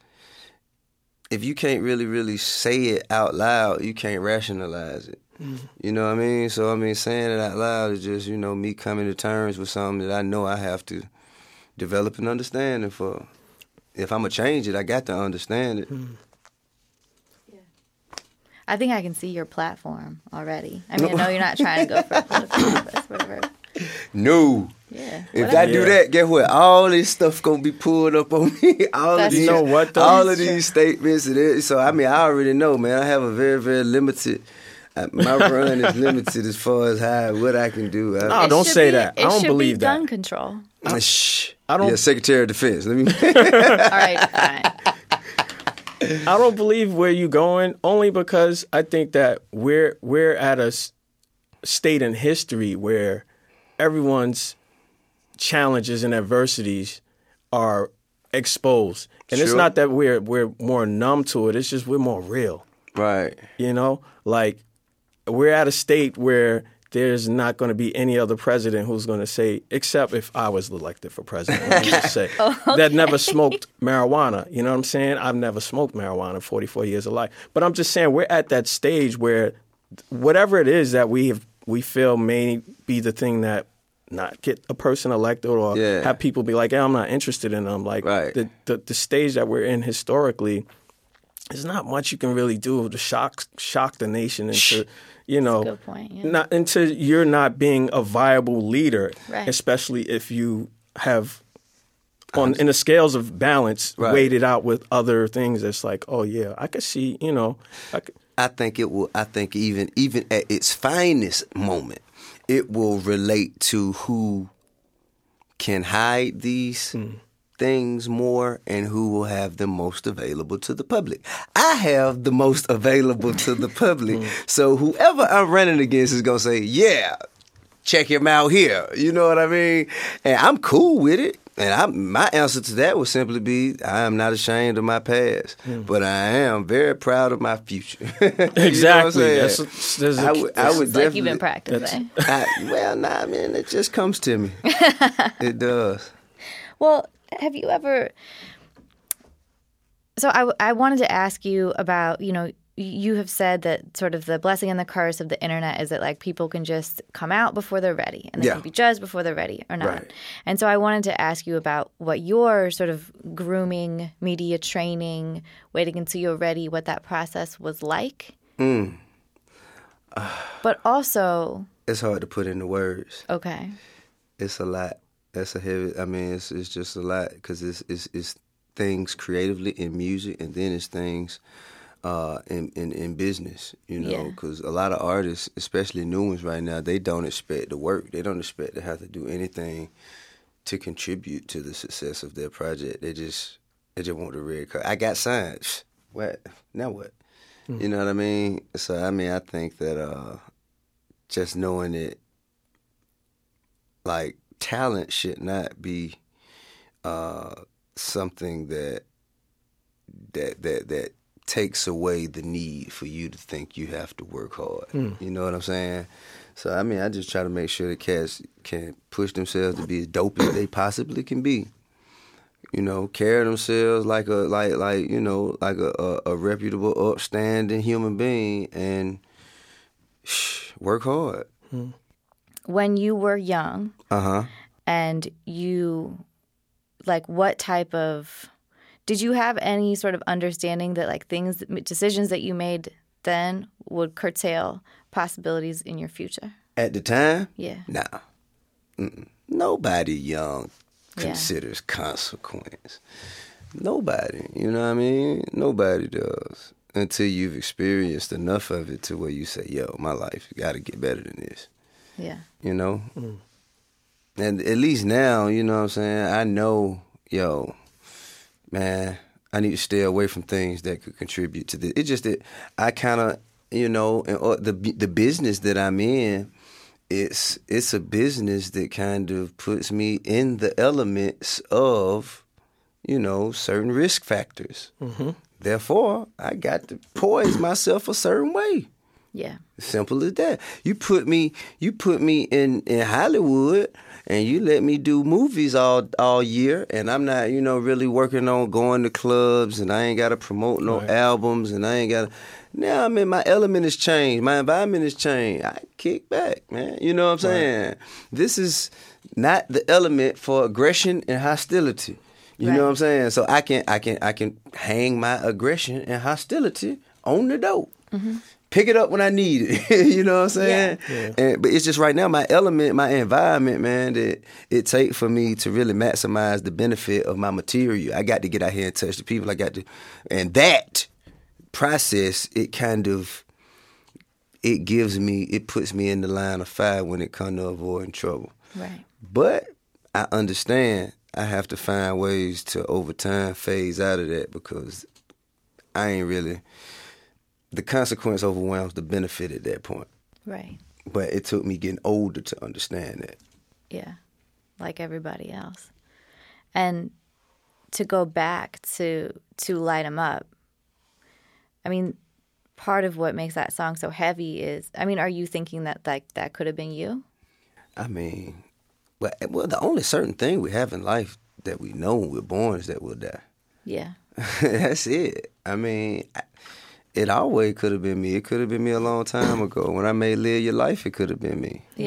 if you can't really, really say it out loud, you can't rationalize it. Mm-hmm. You know what I mean? So, I mean, saying it out loud is just, you know, me coming to terms with something that I know I have to develop an understanding for. If I'm going to change it, I got to understand it. Mm-hmm. Yeah. I think I can see your platform already. I mean, I know you're not trying to go for a political office, whatever. No. Yeah. If I do that, guess what? All this stuff gonna be pulled up on me. All That's of these, you know what, though? all of these statements. And it, so I mean, I already know, man. I have a very, very limited. Uh, my run is limited as far as how what I can do. I, no, don't say be, that. I don't believe be that. Gun control. Uh, shh. I don't. Yeah, Secretary of Defense. Let me. All right, fine. I don't believe where you're going only because I think that we're we're at a state in history where everyone's challenges and adversities are exposed. And sure. It's not that we're we're more numb to it. It's just we're more real. Right. You know? Like, we're at a state where there's not going to be any other president who's going to say, except if I was elected for president, let me just say, oh, okay. that never smoked marijuana. You know what I'm saying? I've never smoked marijuana in forty-four years of life. But I'm just saying we're at that stage where whatever it is that we have, we feel may be the thing that not get a person elected or Yeah. have people be like, hey, I'm not interested in them. Like Right. the, the the stage that we're in historically, there's not much you can really do to shock shock the nation into, you know, Good point. Yeah. not until you're not being a viable leader, Right. especially if you have on in the scales of balance Right. weighted out with other things. That's like, oh yeah, I could see, you know, I could, I think it will. I think even even at its finest moment, it will relate to who can hide these things more and who will have the most available to the public. I have the most available to the public, so whoever I'm running against is gonna say, "Yeah, check him out here." You know what I mean? And I'm cool with it. And I, my answer to that would simply be, I am not ashamed of my past, but I am very proud of my future. You know what I'm exactly. saying? That's, there's a, I would, I would It's like you've been definitely- practicing. I, well, nah, man, it just comes to me. It does. Well, have you ever? So I, I wanted to ask you about, you know, you have said that sort of the blessing and the curse of the internet is that like people can just come out before they're ready and they Yeah. can be judged before they're ready or not. Right. And so I wanted to ask you about what your sort of grooming, media training, waiting until you're ready, what that process was like. Mm. But also, It's hard to put into words. okay, It's a lot. That's a heavy. I mean, it's it's just a lot because it's it's it's things creatively in music, and then it's things uh, in, in in business. You know, Yeah. because a lot of artists, especially new ones right now, they don't expect to work. They don't expect to have to do anything to contribute to the success of their project. They just they just want the red card. I got signed. What now? What? You know what I mean? So I mean, I think that uh, just knowing it, like. Talent should not be uh, something that that that that takes away the need for you to think you have to work hard. Mm. You know what I'm saying? So I mean, I just try to make sure the cats can push themselves to be as dope as they possibly can be. You know, carry themselves like a like like you know like a, a, a reputable, upstanding human being, and shh, work hard. Mm. when you were young Uh huh. and you, like, what type of, did you have any sort of understanding that, like, things, decisions that you made then would curtail possibilities in your future? At the time, Yeah. nah. Mm-mm. Nobody young Yeah. considers consequence. Nobody, you know what I mean? Nobody does until you've experienced enough of it to where you say, yo, my life got to get better than this, Yeah. you know? Mm. And at least now, you know what I'm saying, I know, yo, man, I need to stay away from things that could contribute to this. It's just that I kind of, you know, and uh, the the business that I'm in, it's it's a business that kind of puts me in the elements of, you know, certain risk factors. Mm-hmm. Therefore, I got to poise myself a certain way. Yeah. Simple as that. You put me, you put me in, in Hollywood, and you let me do movies all all year, and I'm not, you know, really working on going to clubs, and I ain't got to promote no Right. albums, and I ain't got to. Now, I mean, my element has changed, my environment has changed. I kick back, man. You know what I'm saying? Right. This is not the element for aggression and hostility. You Right. know what I'm saying? So I can, I can, I can hang my aggression and hostility on the dope. Mm-hmm. Pick it up when I need it. You know what I'm saying? Yeah. Yeah. And, but it's just right now, my element, my environment, man, that it take for me to really maximize the benefit of my material. I got to get out here and touch the people. I got to, and that process, it kind of, it gives me, it puts me in the line of fire when it comes to avoiding trouble. Right. But I understand I have to find ways to, over time, phase out of that because I ain't really, the consequence overwhelms the benefit at that point. Right. But it took me getting older to understand that. Yeah. Like everybody else. And to go back to to Light 'Em Up, I mean, part of what makes that song so heavy is, I mean, are you thinking that like that could have been you? I mean, well, well, the only certain thing we have in life that we know when we're born is that we'll die. Yeah. That's it. I mean, it always could have been me. It could have been me a long time ago. When I made Live Your Life, it could have been me. Yeah.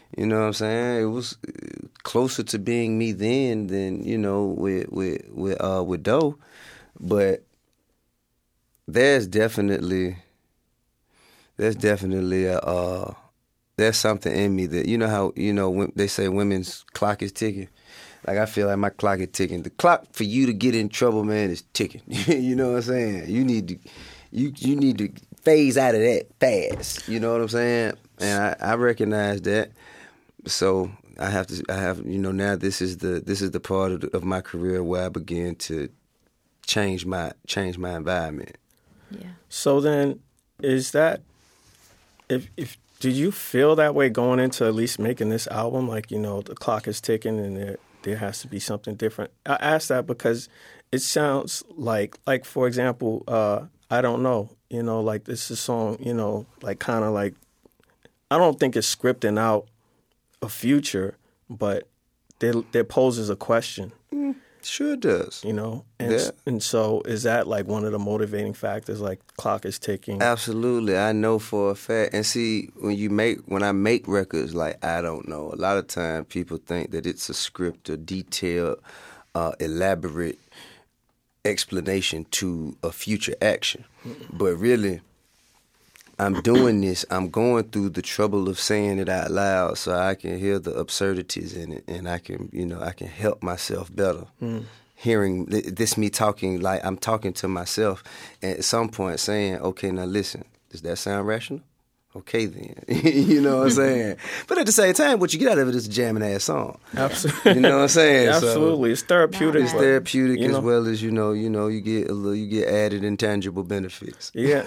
You know what I'm saying? It was closer to being me then than, you know, with with with uh with Doe. But there's definitely there's definitely a uh there's something in me that, you know how, you know, when they say women's clock is ticking. Like, I feel like my clock is ticking. The clock for you to get in trouble, man, is ticking. You know what I'm saying? You need to you you need to phase out of that fast. You know what I'm saying? And I, I recognize that. So I have to. I have. You know. Now this is the. This is the part of, the, of my career where I begin to change my change my environment. Yeah. So then, is that if if did you feel that way going into at least making this album? Like, you know, the clock is ticking and there there has to be something different. I ask that because it sounds like like for example, uh, I don't know. You know, like this is a song. You know, like kind of like I don't think it's scripting out a future, but there, there poses a question. Mm, sure does. You know? And, yeah. and so is that like one of the motivating factors, like clock is ticking? Absolutely. I know for a fact. And see, when you make, when I make records, like, I don't know, a lot of times people think that it's a script, a detailed, uh, elaborate explanation to a future action. Mm-mm. But really, I'm doing this, I'm going through the trouble of saying it out loud so I can hear the absurdities in it and I can, you know, I can help myself better. Mm. Hearing this me talking like I'm talking to myself and at some point saying, okay, now listen, does that sound rational? Okay then. You know what I'm saying? But at the same time, what you get out of it is a jamming ass song. Absolutely. You know what I'm saying? Absolutely. So, it's therapeutic. It's therapeutic you know? As well as, you know, you know, you get a little you get added intangible benefits. Yeah.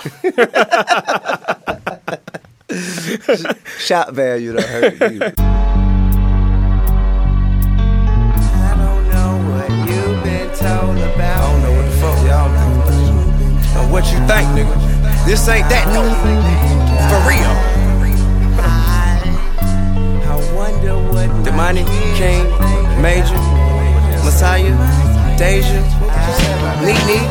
Shot value to hurt you. I don't know what you've been told about. I don't know what the fuck y'all think. Or what you think, nigga. This ain't that, no. For real. I wonder what the money, King, Major, Messiah, Deja, Neat Neat.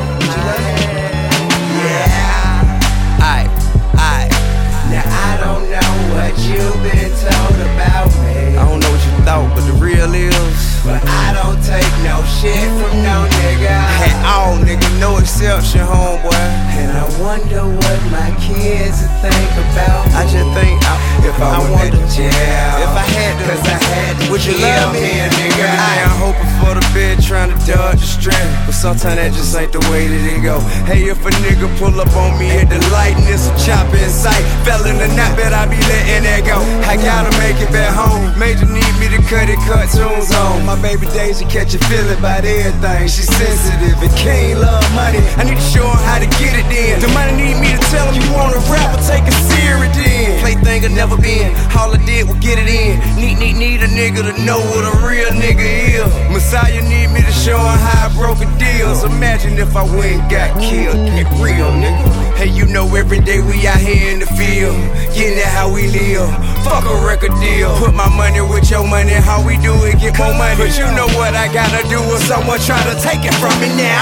Yeah. Aight, aight. Now I don't know what you've been told about me. I don't know what you thought, but the real is. But I don't take no shit from no nigga. At all, nigga, no exception, homeboy. And I wonder what my kids would think about me. I just think I, if I, I went to jail, if I had to, cause I had to, would you love me, nigga? I am hoping for the bed, trying to dodge the strength, but sometimes that just ain't the way that it go. Hey, if a nigga pull up on me, hit the light and there's some chopper in sight, fell in the night, bet I be letting that go. I gotta make it back home. Major need me to cut it, cartoons on. My baby Daisy catch a feeling about everything. She's sensitive and can't love money. I need to show her how to get it in. The money need me to tell him you wanna rap or take it serious then. Plaything I never been. All I did was get it in. Need, need, need a nigga to know what a real nigga is. Messiah need me to show her how I broke a deals. Imagine if I went and got killed. Get real, nigga. Hey, you know every day we out here in the field, getting it how we live. Fuck a record deal. Put my money with your money. How we do it, get more money. But you know what I gotta do if someone try to take it from me now.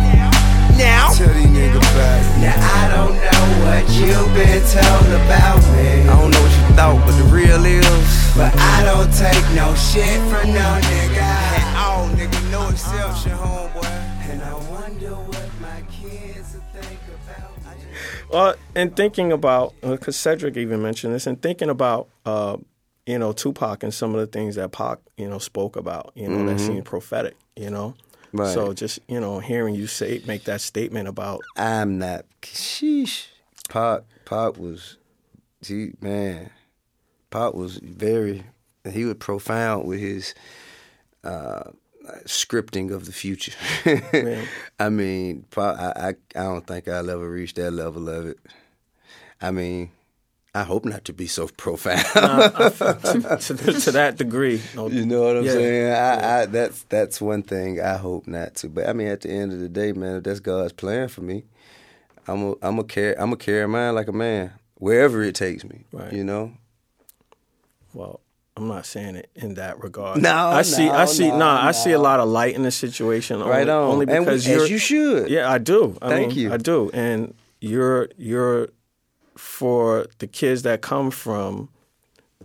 Now. Tell these niggas about it. Now I don't know what you've been told about me. I don't know what you thought, but the real is. But I don't take no shit from no nigga. At all, nigga, no exception, homeboy. And I wonder what my kids will think about me. Well, and thinking about, because Cedric even mentioned this, and thinking about, uh, you know, Tupac and some of the things that Pac, you know, spoke about, you know, mm-hmm. that seemed prophetic, you know. Right. So just, you know, hearing you say, make that statement about. I'm not, sheesh. Pac, Pac was, he, man, Pac was very, he was profound with his uh, scripting of the future. I mean, Pac, I, I, I don't think I'll ever reach that level of it. I mean, I hope not to be so profound. uh, I, to, to, to that degree. No, you know what I'm yeah, saying? I, yeah. I, that's that's one thing I hope not to. But I mean, at the end of the day, man, if that's God's plan for me, I'm a, I'm a carry I'm a carry mine like a man, wherever it takes me. Right. You know. Well, I'm not saying it in that regard. No, I see. no, I see. no, nah, no. I see a lot of light in the situation. Right only, on. Only because and we, you're. as you should. Yeah, I do. I Thank mean, you. I do, and you're you're. For the kids that come from,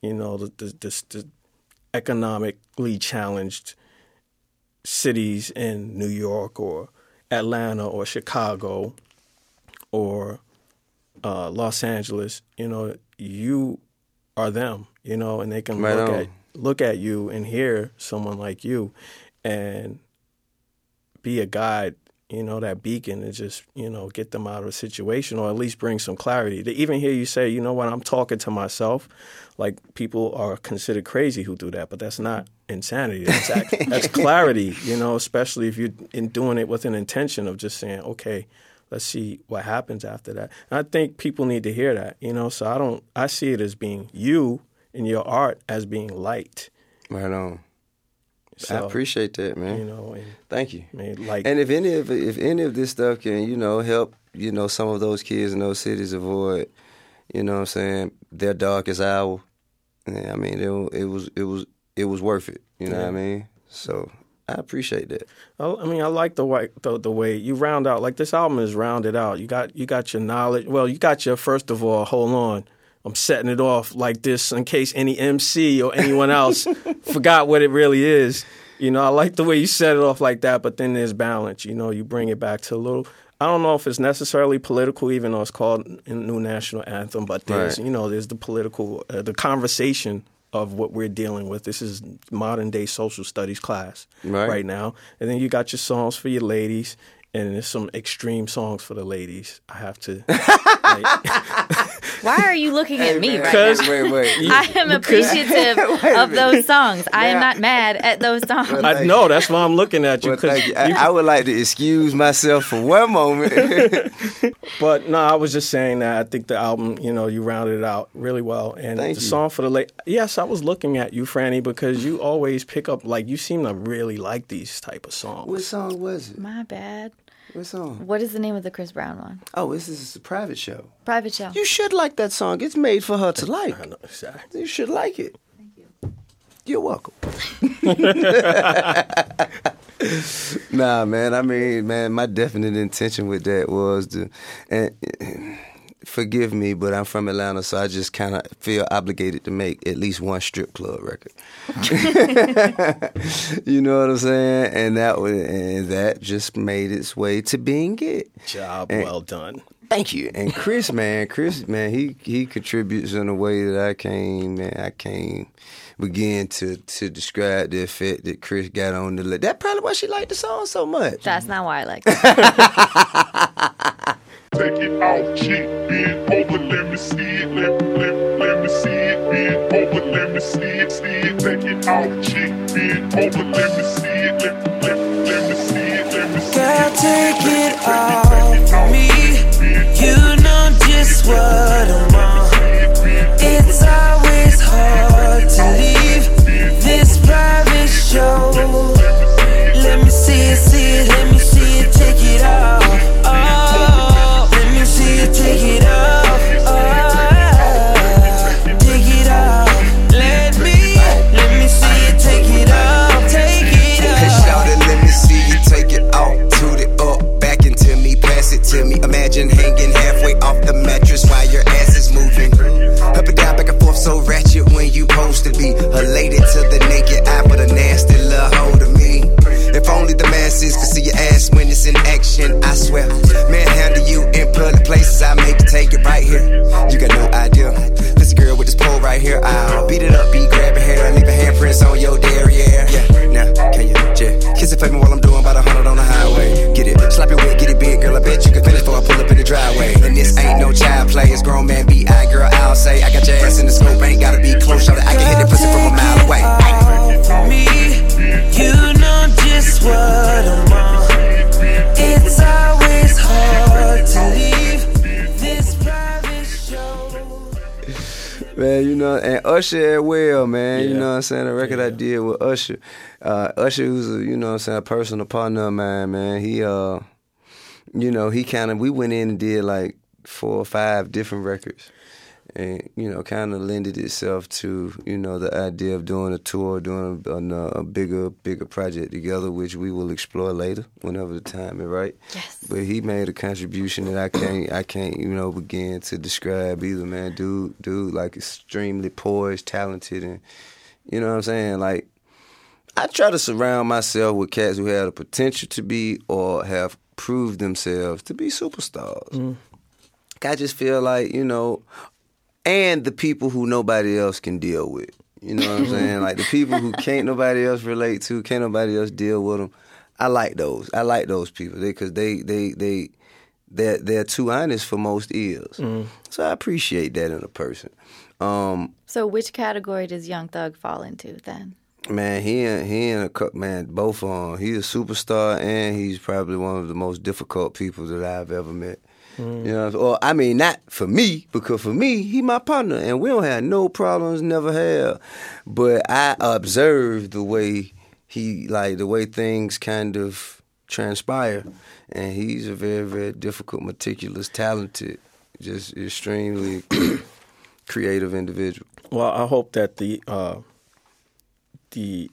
you know, the, the, the, the economically challenged cities in New York or Atlanta or Chicago or uh, Los Angeles, you know, you are them, you know, and they can right look on. at look at you and hear someone like you and be a guide, you know, that beacon, and just, you know, get them out of a situation, or at least bring some clarity. To even hear you say, you know what, I'm talking to myself, like, people are considered crazy who do that, but that's not insanity. That's act, that's clarity, you know, especially if you're in doing it with an intention of just saying, okay, let's see what happens after that. And I think people need to hear that, you know, so I don't, I see it as being you and your art as being light. Right on. So, I appreciate that, man. You know, and, thank you. I mean, like, and if any of if any of this stuff can, you know, help, you know, some of those kids in those cities avoid, you know what I'm saying, their darkest hour, yeah, I mean, it, it was it was it was worth it. You know yeah. what I mean? So I appreciate that. I, I mean, I like the way the, the way you round out. Like, this album is rounded out. You got you got your knowledge. Well, you got your, first of all, hold on. I'm setting it off like this in case any M C or anyone else forgot what it really is. You know, I like the way you set it off like that, but then there's balance. You know, you bring it back to a little, I don't know if it's necessarily political, even though it's called a new national anthem, but there's, right. you know, there's the political, uh, the conversation of what we're dealing with. This is modern day social studies class right. right now. And then you got your songs for your ladies, and there's some extreme songs for the ladies. I have to. Like, why are you looking at me right because, now? Wait, wait. I am appreciative of those songs. I am not mad at those songs. Well, I know, that's why I'm looking at you. Well, 'cause thank you. I, you- I would like to excuse myself for one moment. But no, I was just saying that I think the album, you know, you rounded it out really well. And Thank the you. song for the late, yes, I was looking at you, Franny, because you always pick up, like, you seem to really like these type of songs. What song was it? My bad. What song? What is the name of the Chris Brown one? Oh, this is a private show. Private Show. You should like that song. It's made for her to like. I know, exactly. You should like it. Thank you. You're welcome. Nah, man. I mean, man, my definite intention with that was to, and, and forgive me, but I'm from Atlanta, so I just kind of feel obligated to make at least one strip club record. You know what I'm saying? And that was, and that just made its way to being it. Job And- well done. Thank you. And Chris, man, Chris, man, he he contributes in a way that I can't, man, I can't begin to to describe the effect that Chris got on the. That's probably why she liked the song so much. That's not why I like it. Take it out, cheek, bend over, let me see it, let, let, let me see it, bend over, let me see it, see it. Take it out, cheek, bend over, let me see it, let, let, let me see it, let me see it. Girl, take it off me. You know just what I want. It's always hard to leave this private show. Let me see it, see it, let me see it, take it off. Oh, let me see it, take it off. Oh, take it off. Let me, let me see it, take it off, take it off. Hey, shout it, let me see you take it off. Toot it up, back into me, pass it to me. Imagine hanging halfway off the mattress while your ass is moving. Up and down, back and forth, so ratchet when you supposed to be. Elated to the naked eye, but a nasty little hold of me. If only the masses could see your ass when it's in action, I swear. Manhandle you in public places, I make you take it right here. You got no idea. This girl with this pole right here, I'll beat it up, be grabbing hair, leaving handprints on your derriere. Yeah, now, can you just kiss it for me while I'm doing about a hundred on the highway? Get it, slap it wet, get it big, girl, I bet you can finish before I pull up in the driveway. And this ain't no child play, it's grown man B I, girl, I'll say. I got your ass in the scope, ain't gotta be close, shout it, I can hit the pussy from a mile away. For me, you know just what I want. It's always hard to leave this private show. Man, you know, and Usher as well, man. You Yeah. know what I'm saying? The record I did with Usher. Uh, Usher was, a, you know what I'm saying, a personal partner of mine, man. He, uh, you know, he kind of, we went in and did like four or five different records. and you know, kind of lended itself to, you know, the idea of doing a tour, doing a, a, a bigger, bigger project together, which we will explore later, whenever the time is right. Yes. But he made a contribution that I can't, I can't, you know, begin to describe either, man. Dude, dude, like extremely poised, talented, and you know what I'm saying, like. I try to surround myself with cats who have the potential to be or have proved themselves to be superstars. Mm. I just feel like, you know, and the people who nobody else can deal with. You know what I'm saying? Like the people who can't nobody else relate to, can't nobody else deal with them. I like those. I like those people because they, they, they, they're, they're too honest for most ears. Mm. So I appreciate that in a person. Um, so which category does Young Thug fall into then? Man, he and he and a man both on. He's a superstar, and he's probably one of the most difficult people that I've ever met. Mm. You know, or I mean, not for me, because for me, he my partner, and we don't have no problems, never have. But I observe the way he, like the way things kind of transpire, and he's a very, very difficult, meticulous, talented, just extremely creative individual. Well, I hope that the. Uh the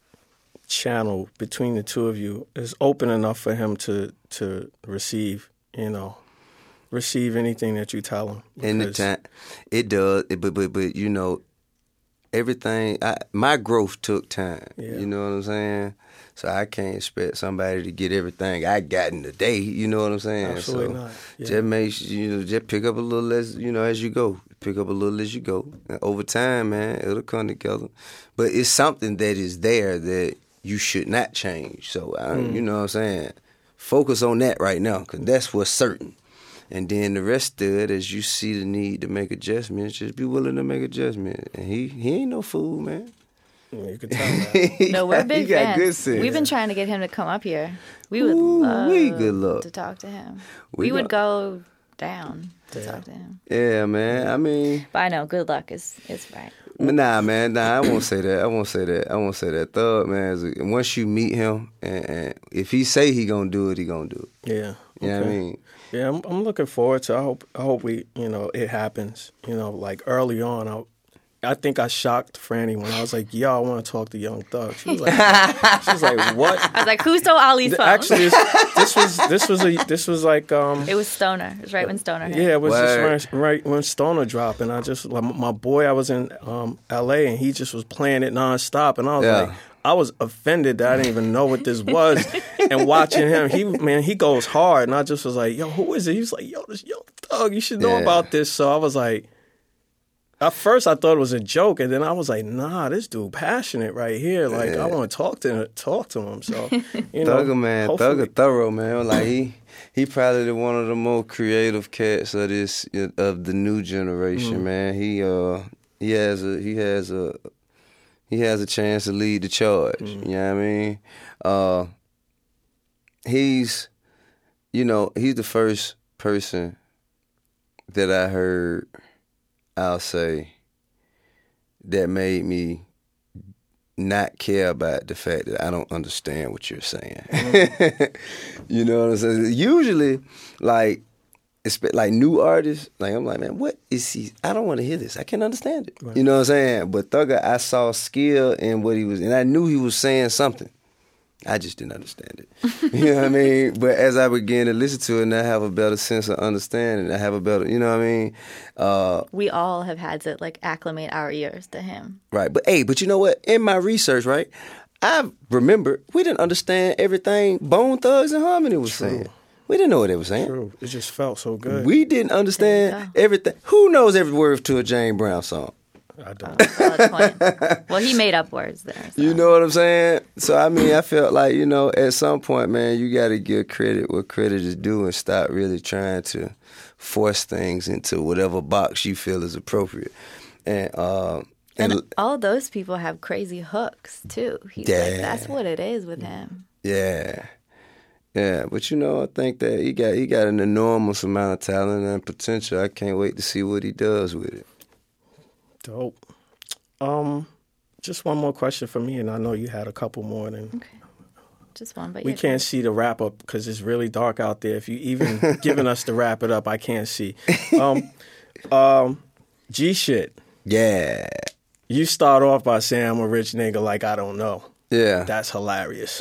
channel between the two of you is open enough for him to to receive, you know, receive anything that you tell him. In the time, it does, it, but but but you know, everything. I, my growth took time. Yeah. You know what I'm saying? So I can't expect somebody to get everything I got in a day. You know what I'm saying? Absolutely so not. Yeah. Just make you know, just pick up a little as you know as you go. Pick up a little as you go. And over time, man, it'll come together. But it's something that is there that you should not change. So I, mm. you know what I'm saying? Focus on that right now, because that's what's certain. And then the rest of it, as you see the need to make adjustments, just be willing to make adjustments. And he he ain't no fool, man. Yeah, you can tell that. No, we're big he got fans. Good sense. We've been trying to get him to come up here. We would Ooh, love we good luck. to talk to him. We, we would go down to yeah. talk to him. Yeah, man. I mean, but I know good luck is is right. Nah, man. Nah, I won't say that. I won't say that. I won't say that. Thug, man. Is a, once you meet him, and, and if he say he gonna do it, he gonna do it. Yeah. You know what I mean? Yeah, I'm, I'm looking forward to. I hope. I hope we. You know, it happens. You know, like early on, I. I think I shocked Franny when I was like, "Yo, I want to talk to Young Thug." She was like, "She was like, what?" I was like, "Who stole Ali's phone?" Actually, this, this was this was a this was like um. It was Stoner. It was right when Stoner hit. Yeah, it was Word. just right, right when Stoner dropped, and I just like my boy. I was in um L A and he just was playing it nonstop, and I was Yeah. like, I was offended that I didn't even know what this was, and watching him, he man, he goes hard, and I just was like, "Yo, who is it?" He was like, "Yo, this Young Thug. You should know Yeah. about this." So I was like. At first, I thought it was a joke, and then I was like, "Nah, this dude passionate right here. Like, Yeah. I want to talk to talk to him." So, you know, Thugger, man. hopefully- Thugger thorough, man. Like he, he probably the one of the most creative cats of this of the new generation, Mm. man. He uh he has a he has a he has a chance to lead the charge. Mm. You know what I mean? Uh, he's, you know, he's the first person that I heard. I'll say, that made me not care about the fact that I don't understand what you're saying. Mm. You know what I'm saying? Usually, like, it's like new artists, like I'm like, man, what is he? I don't want to hear this. I can't understand it. Right. You know what I'm saying? But Thugger, I saw skill in what he was, and I knew he was saying something. I just didn't understand it. You know what I mean? But as I began to listen to it, and I have a better sense of understanding, I have a better, you know what I mean? Uh, we all have had to like acclimate our ears to him. Right. But hey, but you know what? In my research, right, I remember we didn't understand everything Bone Thugs and Harmony was True. saying. We didn't know what they were saying. True. It just felt so good. We didn't understand everything. Who knows every word to a James Brown song? I don't. Oh, well, he made up words there. So. You know what I'm saying? So, I mean, I felt like, you know, at some point, man, you got to give credit what credit is due and stop really trying to force things into whatever box you feel is appropriate. And, uh, and, and all those people have crazy hooks, too. He's yeah. like, that's what it is with him. Yeah. Yeah, but you know, I think that he got he got an enormous amount of talent and potential. I can't wait to see what he does with it. Dope. Um, just one more question for me, and I know you had a couple more. Than okay. Just one, but we yeah, can't see the wrap up because it's really dark out there. If you even giving us to wrap it up, I can't see. Um, um, G shit. Yeah. You start off by saying I'm a rich nigga like I don't know. Yeah. That's hilarious.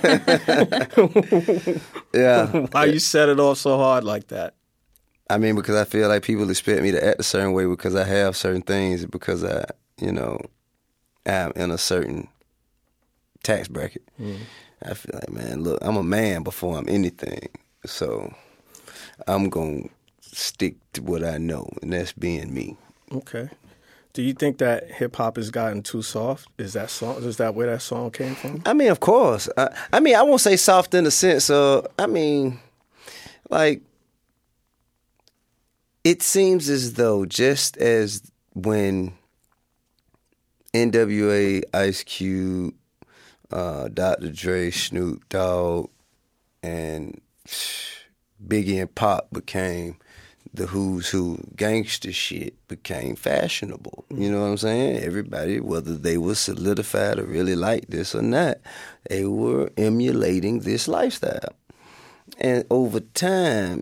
Yeah. Why you set it off so hard like that? I mean, because I feel like people expect me to act a certain way because I have certain things, because I, you know, I'm in a certain tax bracket. Mm. I feel like, man, look, I'm a man before I'm anything. So I'm going to stick to what I know, and that's being me. Okay. Do you think that hip-hop has gotten too soft? Is that song? Is that where that song came from? I mean, of course. I, I mean, I won't say soft in the sense of, I mean, like, it seems as though just as when N W A, Ice Cube, uh, Doctor Dre, Snoop Dogg, and Biggie and Pop became the who's who, gangster shit became fashionable. You know what I'm saying? Everybody, whether they were solidified or really liked this or not, they were emulating this lifestyle. And over time,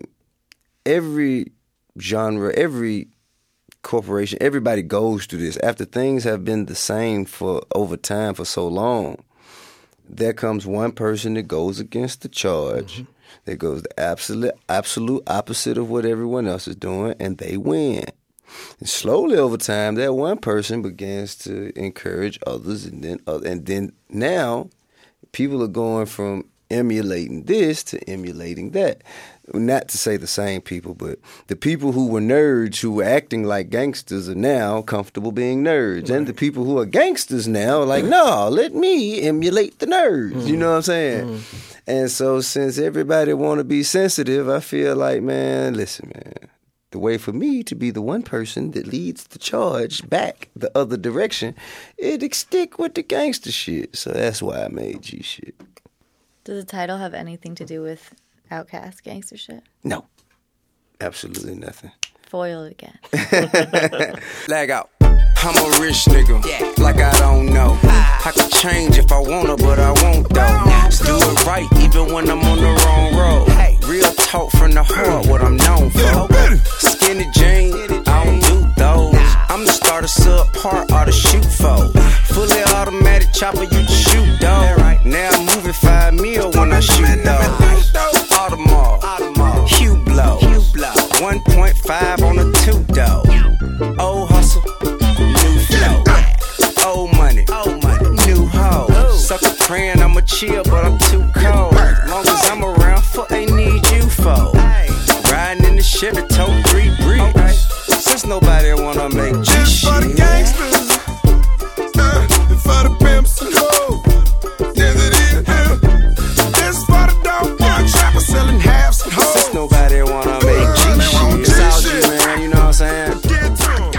every genre, every corporation, everybody goes through this. After things have been the same for over time for so long, there comes one person that goes against the charge. Mm-hmm. That goes the absolute absolute opposite of what everyone else is doing, and they win. And slowly over time, that one person begins to encourage others, and then uh, and then now people are going from emulating this to emulating that. Not to say the same people, but the people who were nerds who were acting like gangsters are now comfortable being nerds. Right. And the people who are gangsters now are like, no, let me emulate the nerds. Mm. You know what I'm saying? Mm. And so since everybody want to be sensitive, I feel like, man, listen, man, the way for me to be the one person that leads the charge back the other direction, it'd stick with the gangster shit. So that's why I made G shit. Does the title have anything to do with Outkast gangster shit? No. Absolutely nothing. Foil it again. Lag out. I'm a rich nigga, yeah. Like I don't know. I could change if I wanna, but I won't though. Do it right even when I'm on the wrong road. Real talk from the heart, what I'm known for. Skinny jeans, I don't do those. I'm the starter, sub part, or the shoot for. Fully automatic chopper, you can shoot dog. Now I'm moving five mil when I shoot those. Audemars, Hugh Blow, one point five on a two dog. Old hustle, new flow. Old money, new hoe. Sucker praying I'ma chill, but I'm too cold. Long as I'm around, fuck they need you for. Riding in the Chevy, tote three bricks. Since nobody wanna make G this shit. For the gangsters, uh, and for the pimps and hoes. Yes it is, uh, this for the dog boy trapper selling halves and hoes. Since nobody wanna make G uh, shit. It's all you, man, you know what I'm saying? Get to 'em.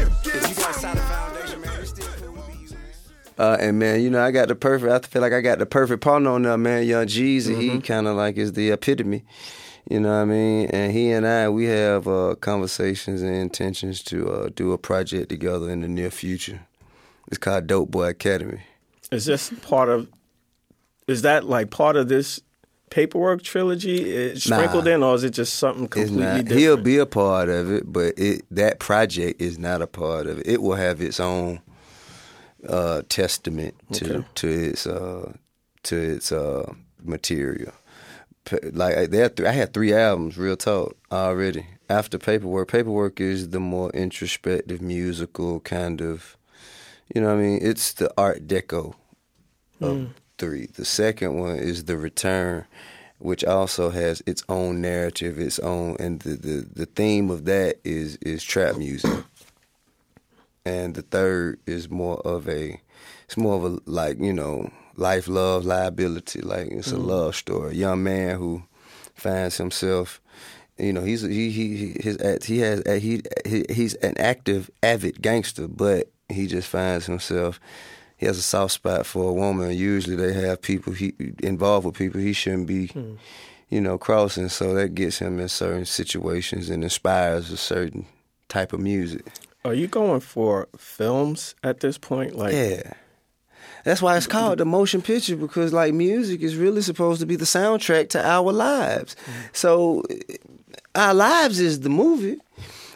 Uh, and man, you know, I got the perfect, I feel like I got the perfect partner on there, man. Young Jeezy, mm-hmm. He kind of like is the epitome, you know what I mean? And he and I, we have uh, conversations and intentions to uh, do a project together in the near future. It's called Dope Boy Academy. Is this part of, is that like part of this Paperwork trilogy? It's sprinkled nah, in, or is it just something completely different? He'll be a part of it, but it that project is not a part of it. It will have its own Uh, testament to okay. to its uh, to its uh, material. Like there, th- I had three albums, real talk, already. After Paperwork, Paperwork is the more introspective, musical kind of, you know what I mean? It's the Art Deco of mm. three. The second one is The Return, which also has its own narrative, its own, and the, the, the theme of that is is trap music. And the third is more of a, it's more of a, like, you know, life, love, liability. Like, it's a mm. love story. A young man who finds himself, you know, he's he he his he has he, he he's an active, avid gangster, but he just finds himself, he has a soft spot for a woman. Usually they have people he involved with people he shouldn't be, mm. you know, crossing. So that gets him in certain situations and inspires a certain type of music. Are you going for films at this point? Like, yeah. That's why it's called the motion picture, because like music is really supposed to be the soundtrack to our lives. Mm-hmm. So our lives is the movie,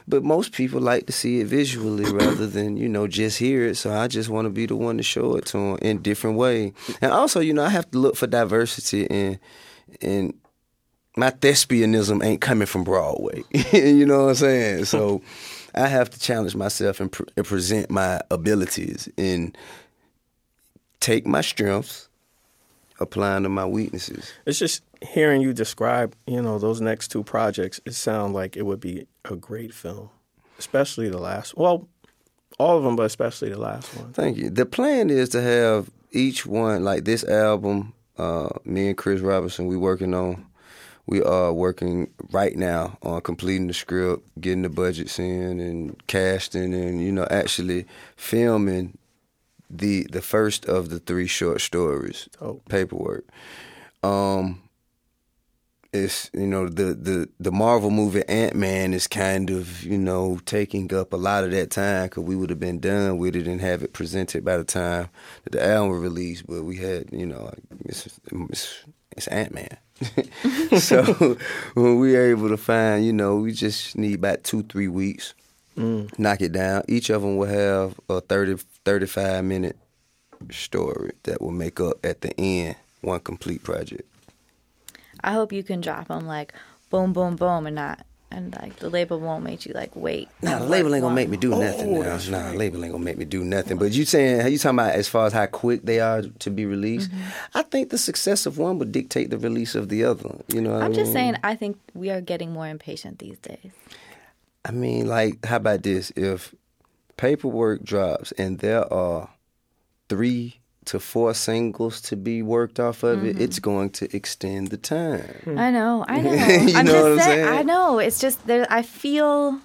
but most people like to see it visually rather than, you know, just hear it. So I just want to be the one to show it to them in a different way. And also, you know, I have to look for diversity, and and my thespianism ain't coming from Broadway. You know what I'm saying? So I have to challenge myself and, pre- and present my abilities and take my strengths, applying to my weaknesses. It's just hearing you describe, you know, those next two projects, it sounds like it would be a great film, especially the last. Well, all of them, but especially the last one. Thank you. The plan is to have each one, like this album, uh, me and Chris Robinson, we working on, we are working right now on completing the script, getting the budgets in and casting and, you know, actually filming the the first of the three short stories, oh. Paperwork. Um, it's, you know, the, the, the Marvel movie Ant-Man is kind of, you know, taking up a lot of that time because we would have been done with it and have it presented by the time that the album was released. But we had, you know, it's, it's, it's Ant-Man. So when we were able to find, you know, we just need about two, three weeks, mm. knock it down. Each of them will have a thirty, thirty-five minute story that will make up at the end one complete project. I hope you can drop them like boom, boom, boom, and not, and like the label won't make you like wait. Nah, the label ain't gonna make me do nothing. Oh, now. that's Nah, right. the label ain't gonna make me do nothing. But you saying, you talking about as far as how quick they are to be released? Mm-hmm. I think the success of one would dictate the release of the other. You know, what I'm I just mean? saying, I think we are getting more impatient these days. I mean, like, how about this? If Paperwork drops and there are three to four singles to be worked off of mm-hmm. it, it's going to extend the time. I know, I know. You I'm know just what I'm saying, saying? I know. It's just there. I feel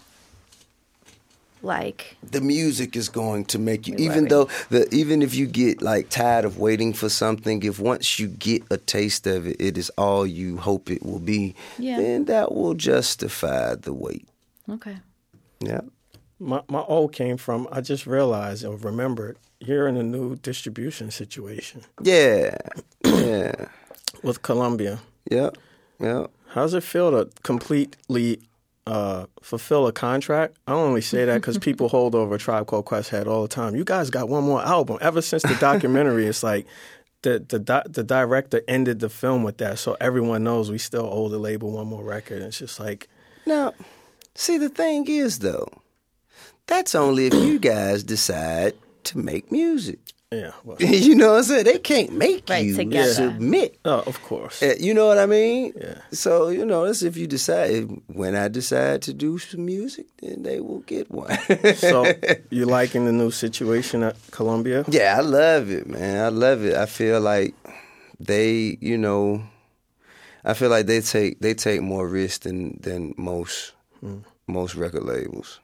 like the music is going to make you, We even worry. though the even if you get like tired of waiting for something, if once you get a taste of it, it is all you hope it will be. Yeah. Then that will justify the wait. okay. Yeah. My my O came from, I just realized or remembered, you're in a new distribution situation Yeah. Yeah. with Columbia. Yeah. Yeah. How does it feel to completely uh, fulfill a contract? I only say that because people hold over Tribe Called Quest head all the time. You guys got one more album. Ever since the documentary, it's like the the di- the director ended the film with that, so everyone knows we still owe the label one more record. And it's just like, Now, see, the thing is, though, that's only if you guys decide to make music. yeah, well, You know what I'm saying? They can't make Right, you together. submit. oh, of course. Uh, You know what I mean? Yeah. So, you know, that's if you decide. When I decide to do some music, then they will get one. So you liking the new situation at Columbia? Yeah, I love it, man. I love it. I feel like they, you know, I feel like they take they take more risk than than most Mm. most record labels.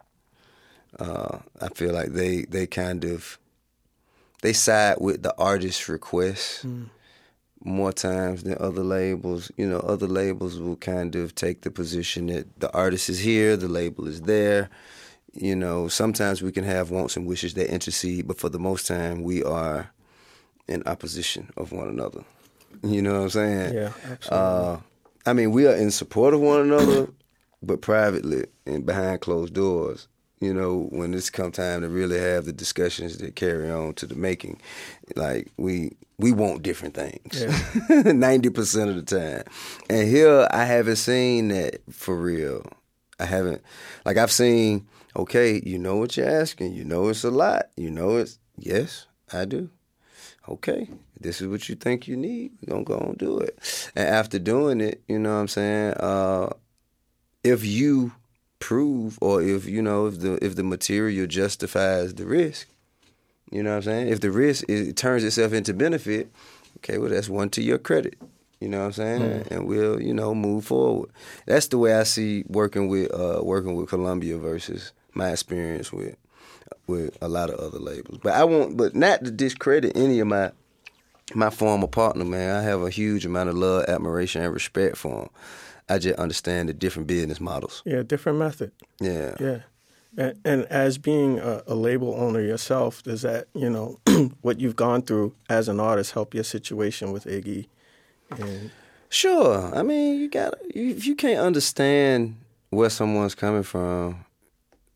Uh, I feel like they they kind of they side with the artist's requests Mm. more times than other labels. You know, other labels will kind of take the position that the artist is here, the label is there. You know, sometimes we can have wants and wishes that intercede, but for the most time, we are in opposition of one another. You know what I'm saying? Yeah, absolutely. Uh, I mean, we are in support of one another, but privately and behind closed doors. You know, when it's come time to really have the discussions that carry on to the making, like we we want different things, ninety percent of the time. And here I haven't seen that for real. I haven't, like I've seen, okay, you know what you're asking. You know it's a lot. You know it's, yes, I do. Okay, this is what you think you need. We're going to go and do it. And after doing it, you know what I'm saying, uh, if you prove or if, you know, if the if the material justifies the risk, you know what I'm saying? If the risk is, it turns itself into benefit, okay, well, that's one to your credit. You know what I'm saying? Mm. And we'll, you know, move forward. That's the way I see working with uh, working with Columbia versus my experience with with a lot of other labels. But I won't, but not to discredit any of my my former partner, man. I have a huge amount of love, admiration, and respect for them. I just understand the different business models. Yeah, different method. Yeah. Yeah. And, and as being a, a label owner yourself, does that, you know, what you've gone through as an artist help your situation with Iggy? And Sure. I mean, you got you, if you can't understand where someone's coming from,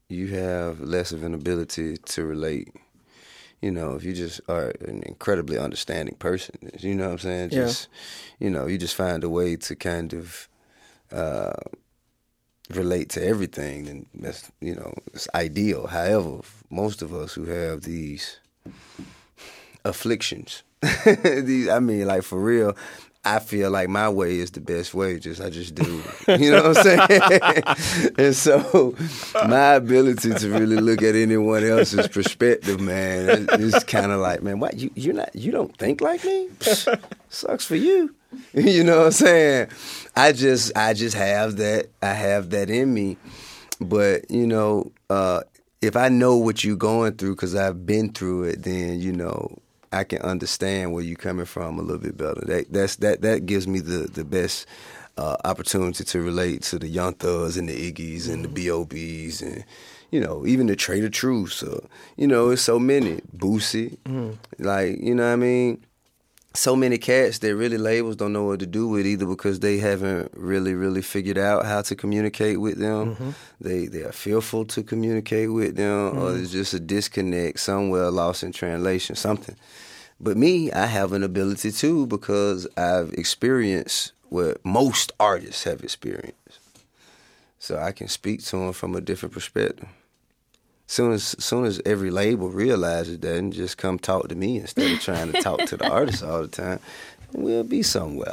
you have less of an ability to relate. You know, if you just are an incredibly understanding person, you know what I'm saying? Just, yeah. you know, you just find a way to kind of uh, relate to everything, and that's, you know, it's ideal. However, most of us who have these afflictions, these, I mean, like for real, I feel like my way is the best way. Just I just do, you know what I'm saying? And so my ability to really look at anyone else's perspective, man, is kind of like, man, what you you're not you don't think like me? Psh, sucks for you. You know what I'm saying? I just I just have that I have that in me. But you know, uh, if I know what you're going through because I've been through it, then you know, I can understand where you're coming from a little bit better. That that's that that gives me the the best uh, opportunity to relate to the Young Thugs and the Iggies and the B O Bs and, you know, even the Trader Truth. So, you know, it's so many. Boosie, mm. like, you know what I mean? So many cats that really labels don't know what to do with, either because they haven't really, really figured out how to communicate with them. Mm-hmm. They they are fearful to communicate with them, mm-hmm. or there's just a disconnect somewhere, lost in translation, something. But me, I have an ability too, because I've experienced what most artists have experienced. So I can speak to them from a different perspective. Soon as soon as every label realizes that and just come talk to me instead of trying to talk to the artists all the time, we'll be somewhere.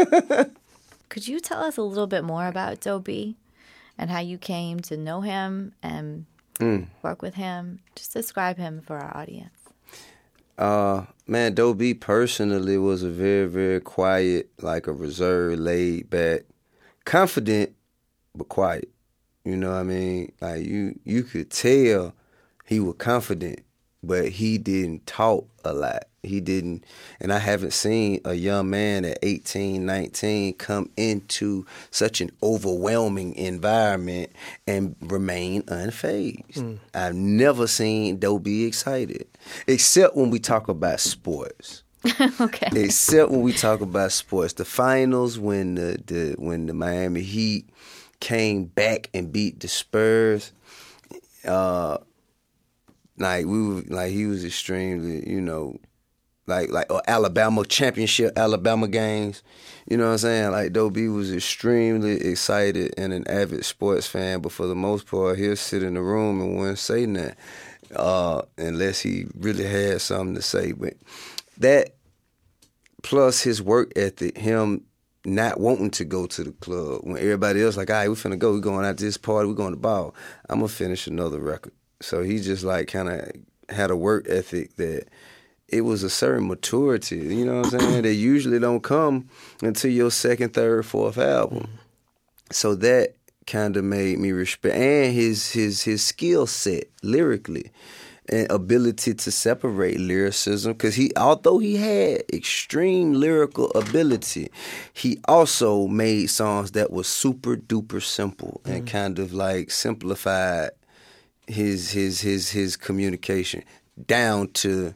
Could you tell us a little bit more about Doe B and how you came to know him and mm. work with him? Just describe him for our audience. Uh, man, Doe B personally was a very, very quiet, like a reserved, laid back, confident, but quiet. You know what I mean? Like, you you could tell he was confident, but he didn't talk a lot. He didn't, and I haven't seen a young man at eighteen, nineteen come into such an overwhelming environment and remain unfazed. Mm. I've never seen Doe B excited, except when we talk about sports. Okay. Except when we talk about sports. The finals, when the, the when the Miami Heat came back and beat the Spurs. Uh, like we were, like he was extremely, you know, like like or Alabama championship Alabama games. You know what I'm saying? Like Doe B was extremely excited and an avid sports fan, but for the most part, he'll sit in the room and wouldn't say nothing uh, unless he really had something to say. But that plus his work ethic, him not wanting to go to the club when everybody else like, all right, we finna go, we going out to this party, we going to ball. I'm gonna finish another record. So he just like kind of had a work ethic that it was a certain maturity, you know what I'm saying? They usually don't come until your second, third, fourth album. Mm-hmm. So that kind of made me respect, and his his his skill set lyrically. And ability to separate lyricism, because he, although he had extreme lyrical ability, he also made songs that were super duper simple and mm. kind of like simplified his his his his communication down to,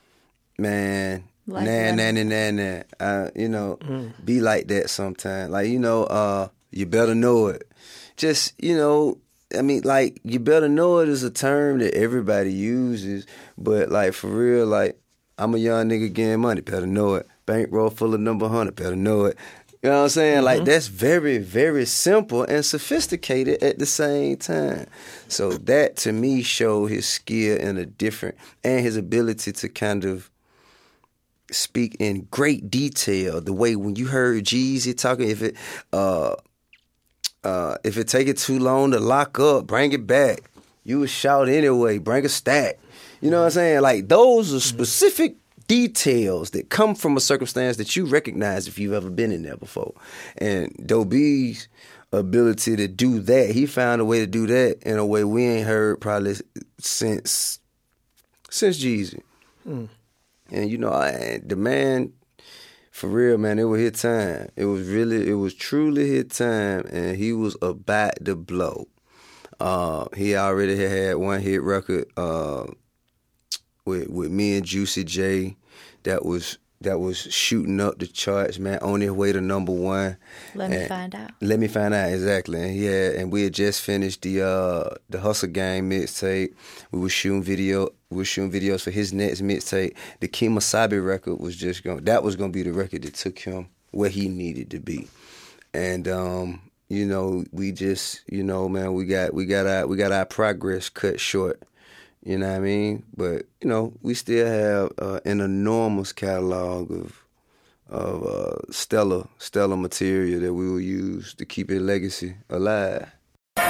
man, like nah, nah, nah, nah, nah. Uh, you know, mm. be like that sometime. Like, you know, uh, you better know it. Just, you know, I mean, like, you better know it is a term that everybody uses, but, like, for real, like, I'm a young nigga getting money, better know it. Bankroll full of number one hundred, better know it. You know what I'm saying? Mm-hmm. Like, that's very, very simple and sophisticated at the same time. So that, to me, showed his skill in a different, and his ability to kind of speak in great detail. The way when you heard Jeezy talking, if it, uh, Uh, if it take it too long to lock up, bring it back. You would shout anyway, bring a stack. You know what I'm saying? Like, those are specific details that come from a circumstance that you recognize if you've ever been in there before. And Doe B's ability to do that, he found a way to do that in a way we ain't heard probably since, since Jeezy. Mm. And, you know, I, the man... For real, man, it was his time. It was really, it was truly his time, and he was about to blow. Uh, he already had one hit record uh, with with me and Juicy J that was that was shooting up the charts, man, on their way to number one. Let Me And Find Out. Let Me Find Out, exactly. And yeah, and we had just finished the uh, the Hustle Gang mixtape. We were shooting video. We were shooting videos for his next mixtape. The King Masabi record was just going. That was going to be the record that took him where he needed to be. And um, you know, we just, you know, man, we got we got our we got our progress cut short. You know what I mean? But, you know, we still have uh, an enormous catalog of of uh, stellar, stellar material that we will use to keep his legacy alive. Whoa,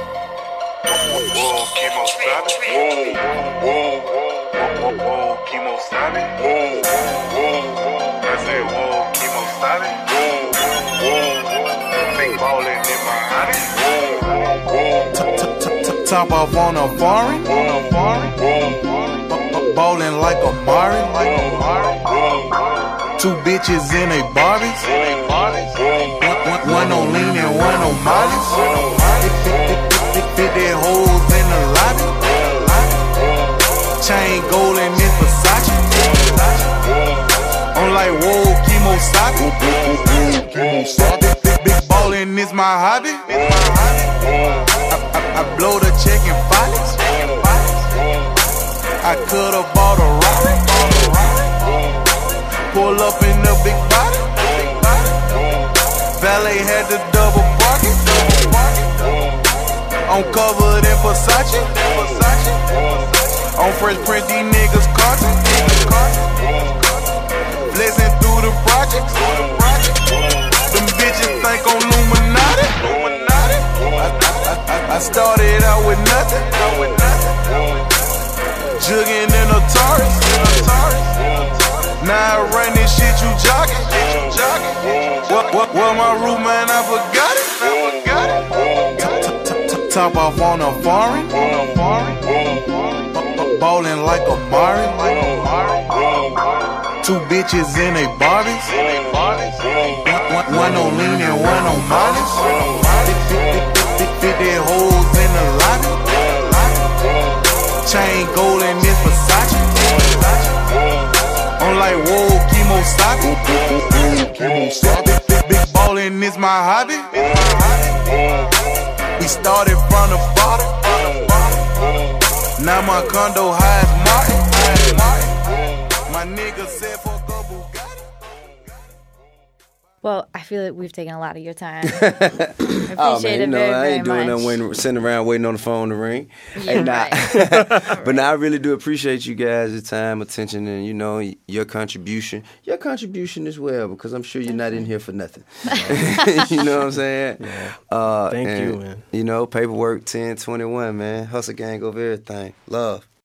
Kimo Sabe. Whoa, whoa, whoa, whoa, Kimo Sabe. Whoa, whoa, I say, whoa, Kimo Sabe. Whoa, whoa, big ballin' in my honey. Whoa, whoa, top off on a foreign, on a foreign, ballin' like a Mari, like a Mari. Two bitches in a Barbies, one, one on lean and one on Molly's. Fit their holes in the lobby. Chain gold and this Versace. I'm like, whoa, Kimo Sabe. Big, big ballin' is my hobby. I, I, I blow the check in Follies. I could've bought a Rari. Pull up in the big body. Valet had the double parking. I'm covered in Versace. On Fresh Prince, these niggas carting. Blazing through the projects. Them bitches think I'm Illuminati. I, I, I started out with nothing. Jugging in a Taurus. Now I run this shit, you jogging. What, what, what my root, man, I forgot it. Top off on a foreign. Ballin' like a Mari. Two bitches in a Barbies. One, one on lean and one on Molly's. Fit their holes in the lobby. Chain gold and this Versace. I'm like, whoa, Kimo Sabe. Big, big ballin' is my hobby. We started from the bottom. Now my condo high as Martin. My nigga said fuck a Bugatti. Well, I feel like we've taken a lot of your time. I appreciate Oh man, you it know very, I very ain't doing much. nothing waiting, sitting around waiting on the phone to ring. Yeah, Hey, nah. right. But now I really do appreciate you guys' the time, attention, and you know your contribution, your contribution as well, because I'm sure you're not in here for nothing. You know what I'm saying? Yeah. Uh, Thank and, you, man. You know, paperwork ten twenty-one, man. Hustle gang over everything. Love.